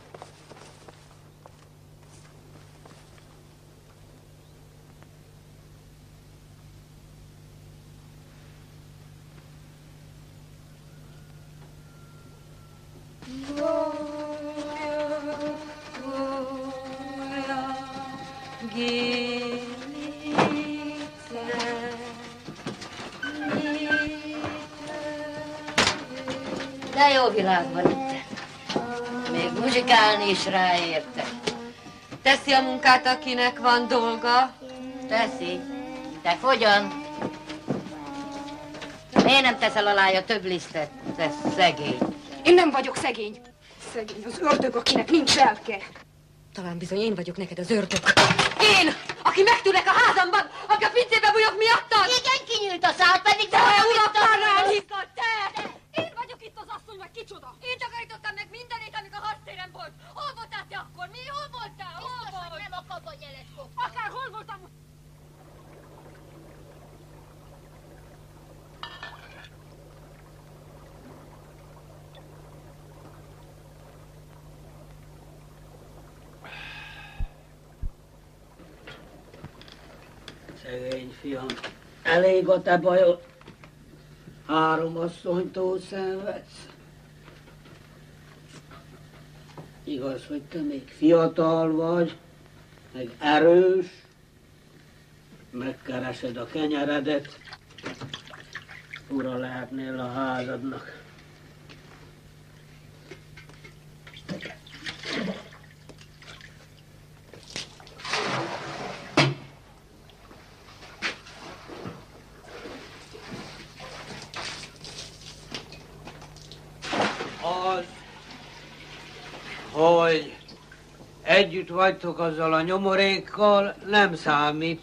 G: De jó világ van itt. Még muzsikálni is ráértek.
N: Teszi a munkát, akinek van dolga.
G: Teszi. De hogyan? Miért nem teszel alája több lisztet? Te szegény.
N: Én nem vagyok szegény. Szegény az ördög, akinek nincs lelke.
D: Talán bizony én vagyok neked az ördög.
N: Én, aki megtűrlek a házamban, aki a pincébe bújok miattad.
G: Igen, kinyílt a szád, pedig
N: te urak már rám hívtad, te!
O: Én vagyok itt az asszony, vagy kicsoda? Én takarítottam meg mindenét, amíg a harctéren volt. Hol voltál te akkor? Mi? Hol voltál? Hol
G: Biztos,
O: volt?
G: hogy nem a kabanyjelet fogtam.
O: Akár hol voltam?
K: Szegény fiam, elég a te bajod. Három asszonytól szenvedsz. Igaz, hogy te még fiatal vagy, meg erős, megkeresed a kenyeredet, ura lehetnél a házadnak. Az, hogy együtt vagytok azzal a nyomorékkal, nem számít.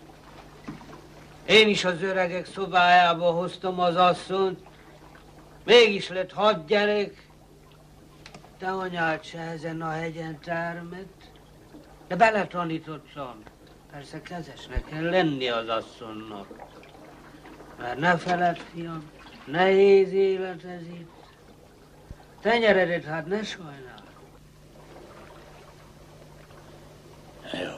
K: Én is az öregek szobájába hoztam az asszonyt, mégis lett hat gyerek. Te anyád se ezen a hegyen termett, de beletanítottam. Persze kezesnek kell lenni az asszonynak. Mert ne feledd, fiam, nehéz élet ez itt. Tenyeredet hát ne sajnál.
J: Jó.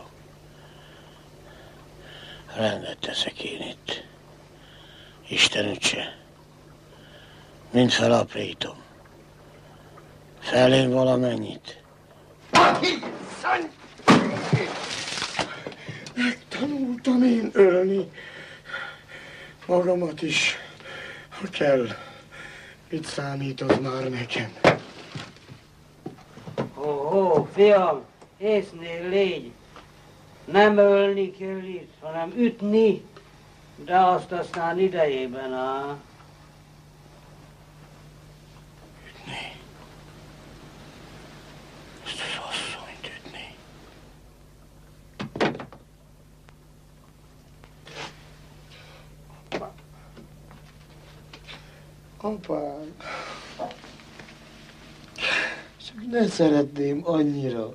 J: Rendet teszek én itt. Isten ütse. Mind felaprítom. Felén valamennyit. Megtanultam én ölni. Magamat is, ha kell. Mit számítod már nekem?
K: Ó, ó, fiam, észnél légy. Nem ölni kell itt, hanem ütni, de azt aztán idejében áll.
J: Ütni? Ezt az asszonyt ütni? Apám, csak ne szeretném annyira.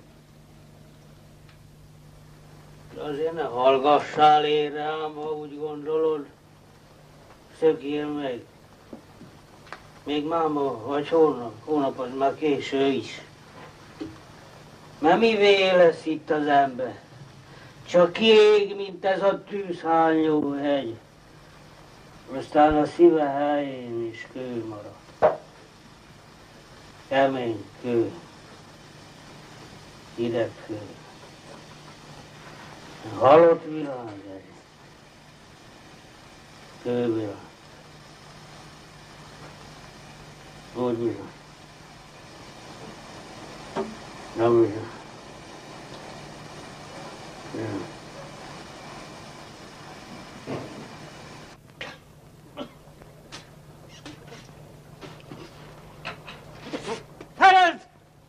K: Azért ne hallgassál én rám, ha úgy gondolod. Szökjél meg. Még máma vagy hónap, hónap az már késő is. Mert mivé lesz itt az ember? Csak kiég, mint ez a tűzhányó hegy. Aztán a szíve helyén is kő marad. Kemény kő. Hideg kő. Halott világ ez. Kővilág. Úgy bizony. Nem bizony. Nem. Ferenc!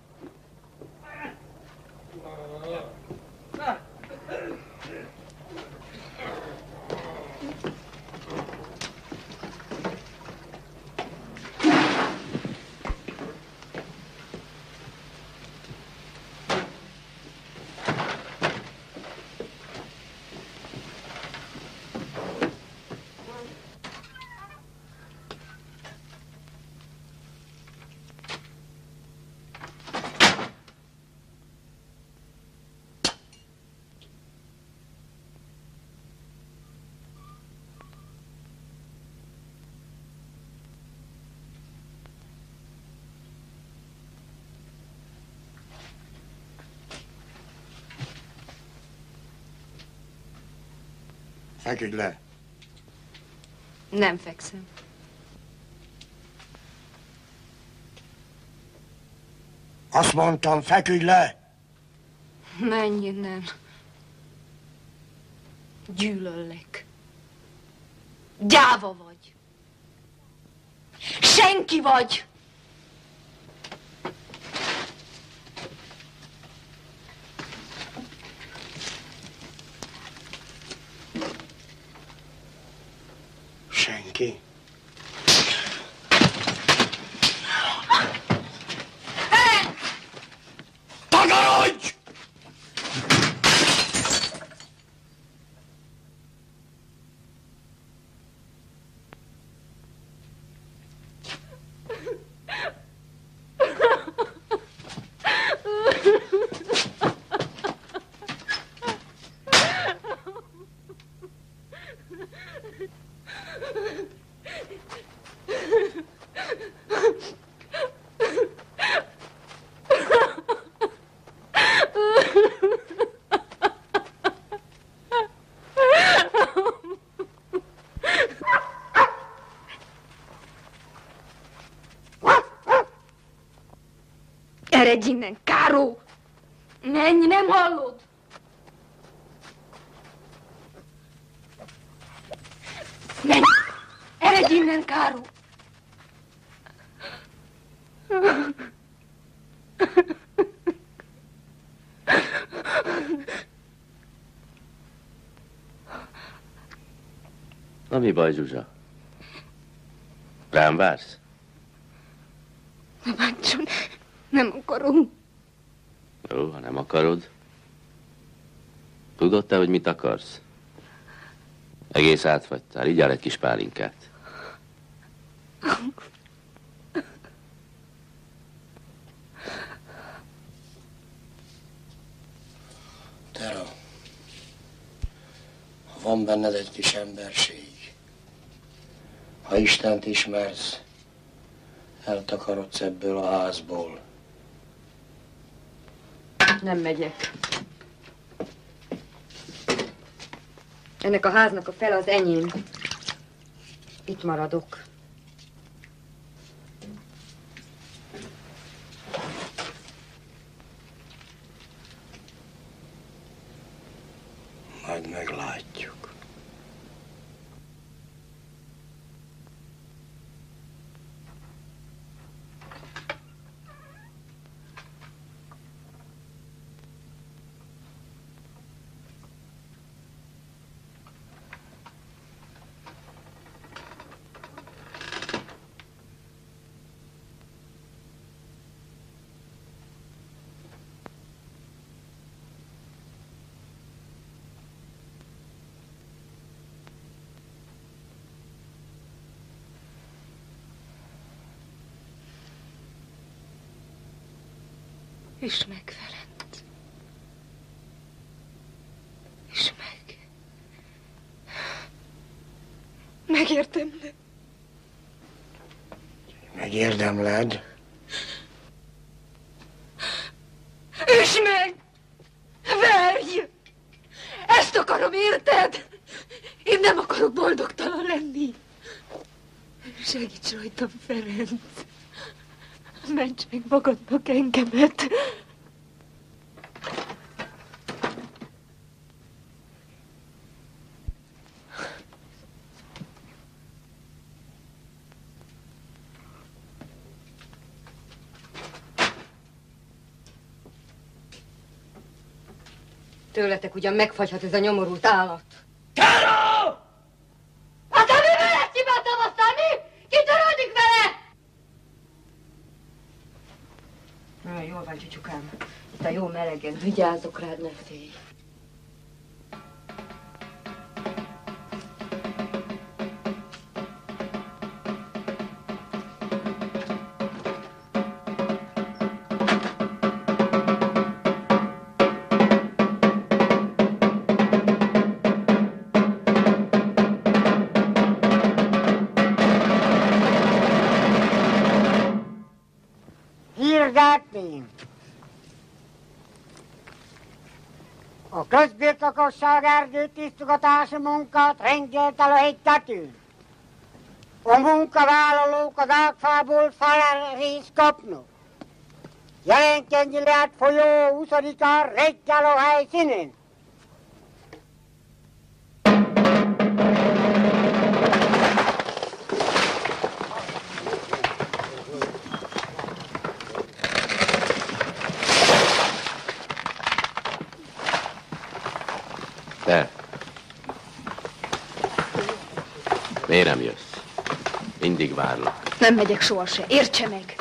J: Feküdj le.
D: Nem fekszem.
J: Azt mondtam, feküdj le!
D: Menj innen. Gyűlöllek. Gyáva vagy. Senki vagy.
J: Senki. Takarodj!
N: Eredj innen, Káró! Menj, nem hallod? Menj! Eredj innen, Káró!
M: Na mi baj, Zsuzsa? Rám vársz?
N: Ne bántson, nem akarom.
M: Jó, ha nem akarod. Tudod te, hogy mit akarsz? Egész átfagytál, így áll egy kis pálinkát.
J: Tera, van benned egy kis emberség. Ha Istent ismersz, eltakarodsz ebből a házból.
D: Nem megyek. Ennek a háznak a fele az enyém. Itt maradok.
J: Majd meglátjuk.
N: Üss meg, Ferenc. Üss meg. Megérdemled.
J: Megérdemled?
N: Üss meg! Verj! Ezt akarom, érted? Én nem akarok boldogtalan lenni. Segíts rajtam, Ferenc. Ments meg magadnak engemet.
D: Tőletek ugyan megfagyhat ez a nyomorult állat.
E: Káró! Hát a mi vele cibáltam aztán mi? Ki törődik vele?
D: Na, jól van, csücsukám. Itt a jó melegen. Vigyázzok rád, ne félj.
I: Hirdetni! A közbirtokosság erdőtisztogatási munkát rendelt el a hegytetőn. A munkavállalók az ágfából felrészt kapnak. Jelentkezni lehet folyó huszadikán reggel a helyszínen.
M: Te! Miért nem jössz? Mindig várlak.
N: Nem megyek sohasem, értse meg!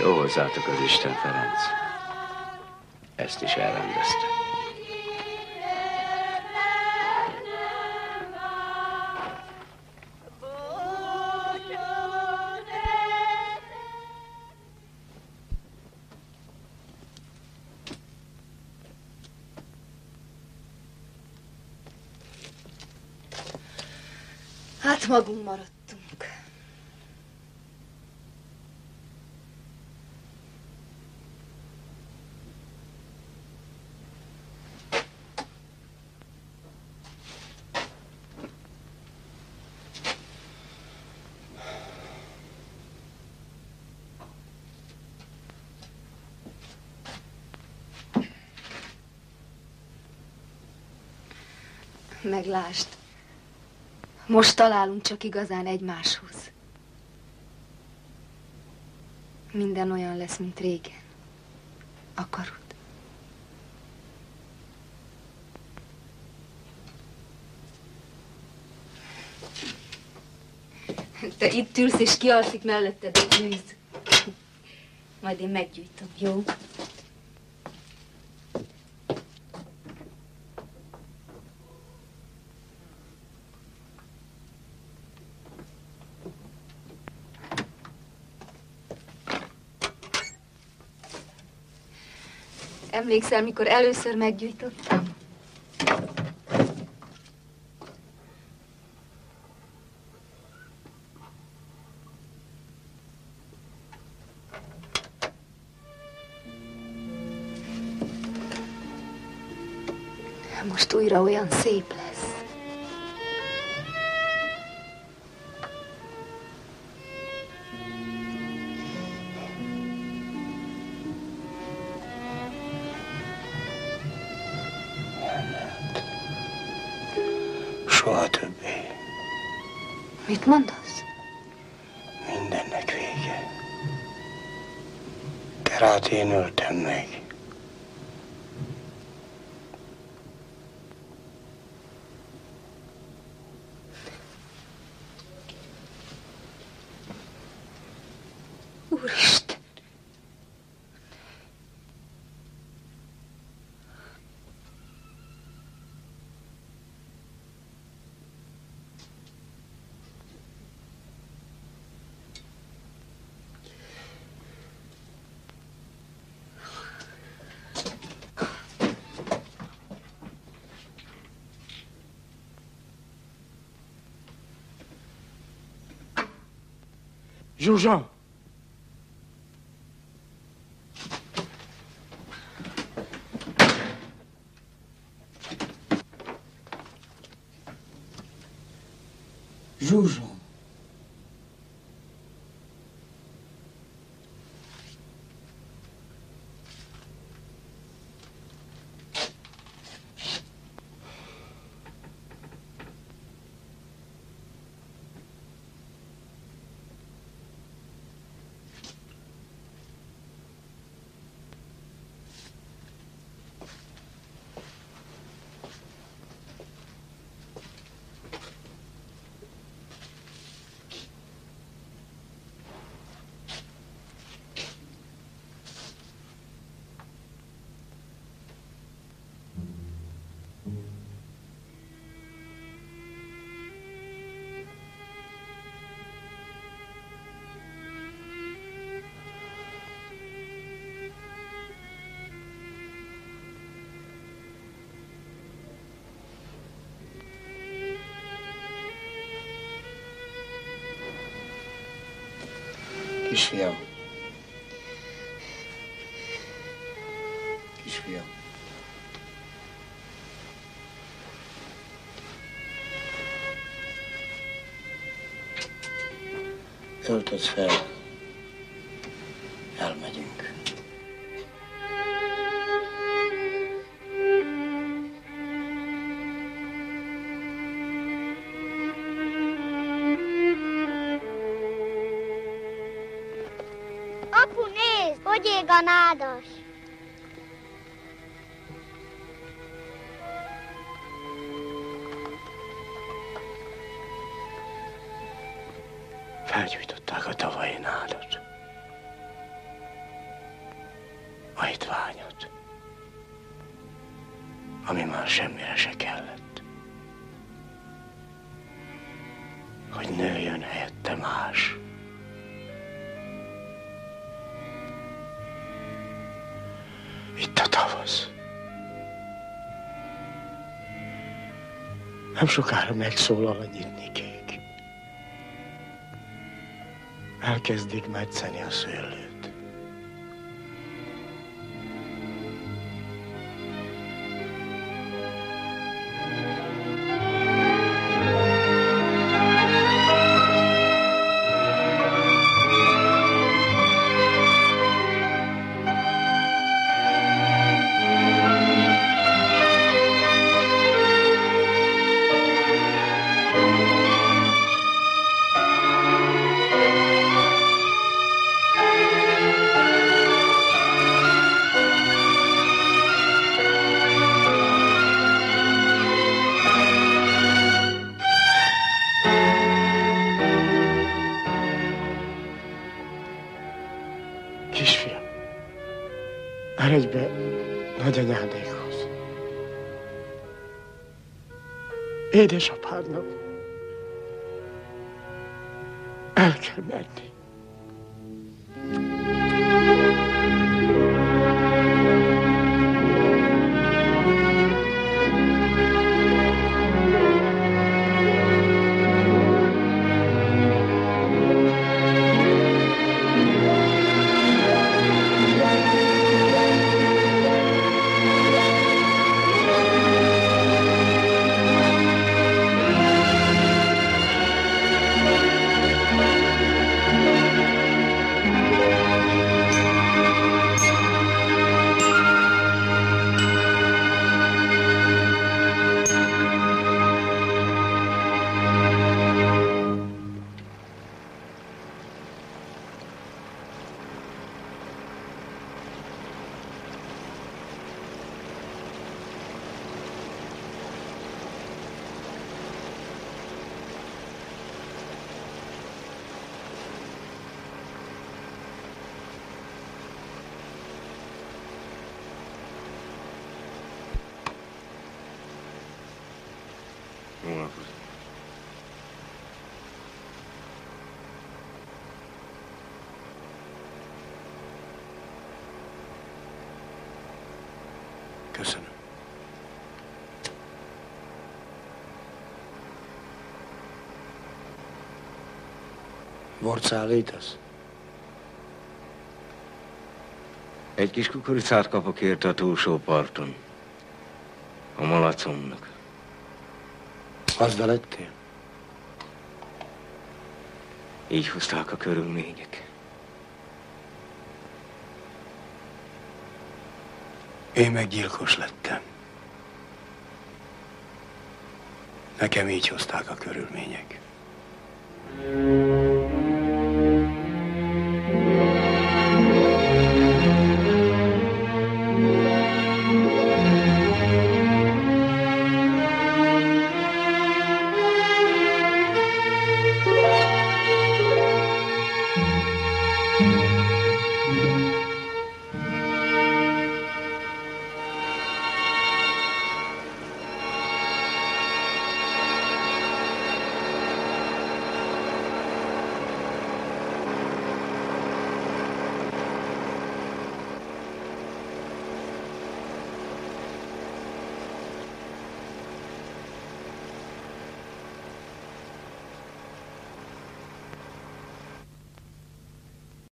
M: Jó hozzátok az Isten, Ferenc. Ezt is elrendezte.
N: Hát magunk maradtunk. Meglásd. Most találunk csak igazán egymáshoz. Minden olyan lesz, mint régen. Akarod? Te itt ülsz, és kialszik melletted a tűz. Majd én meggyújtom, jó? Emlékszel, mikor először meggyújtottam? Most újra olyan szép lesz.
J: Soha többé.
N: Mit mondasz?
J: Mindennek vége. Terát én öltem meg.
N: Úristen!
C: Zsuzsa! Zsuzsa!
J: Kisfiam. Kisfiam. Öltöz fel. Elmegyünk.
P: Apu, nézd, hogy ég a nádas.
J: Felgyújtották a tavalyi nádat. majtványot, ami már semmire se kellett, hogy nőjön helyette más. Itt a tavasz. Nem sokára megszólal a nyitnikék. Elkezdik metszeni a szőlőt. Kisfiam, eredj be nagyanyádékhoz. Édesapádnak el kell menni.
A: Jó napot.
J: Köszönöm. Bort szállítasz?
A: Egy kis kukoricát kapok érte a túlsó parton. A malacomnak.
J: Gazda lettél?
A: Így hozták a körülmények.
J: Én meg gyilkos lettem. Nekem így hozták a körülmények.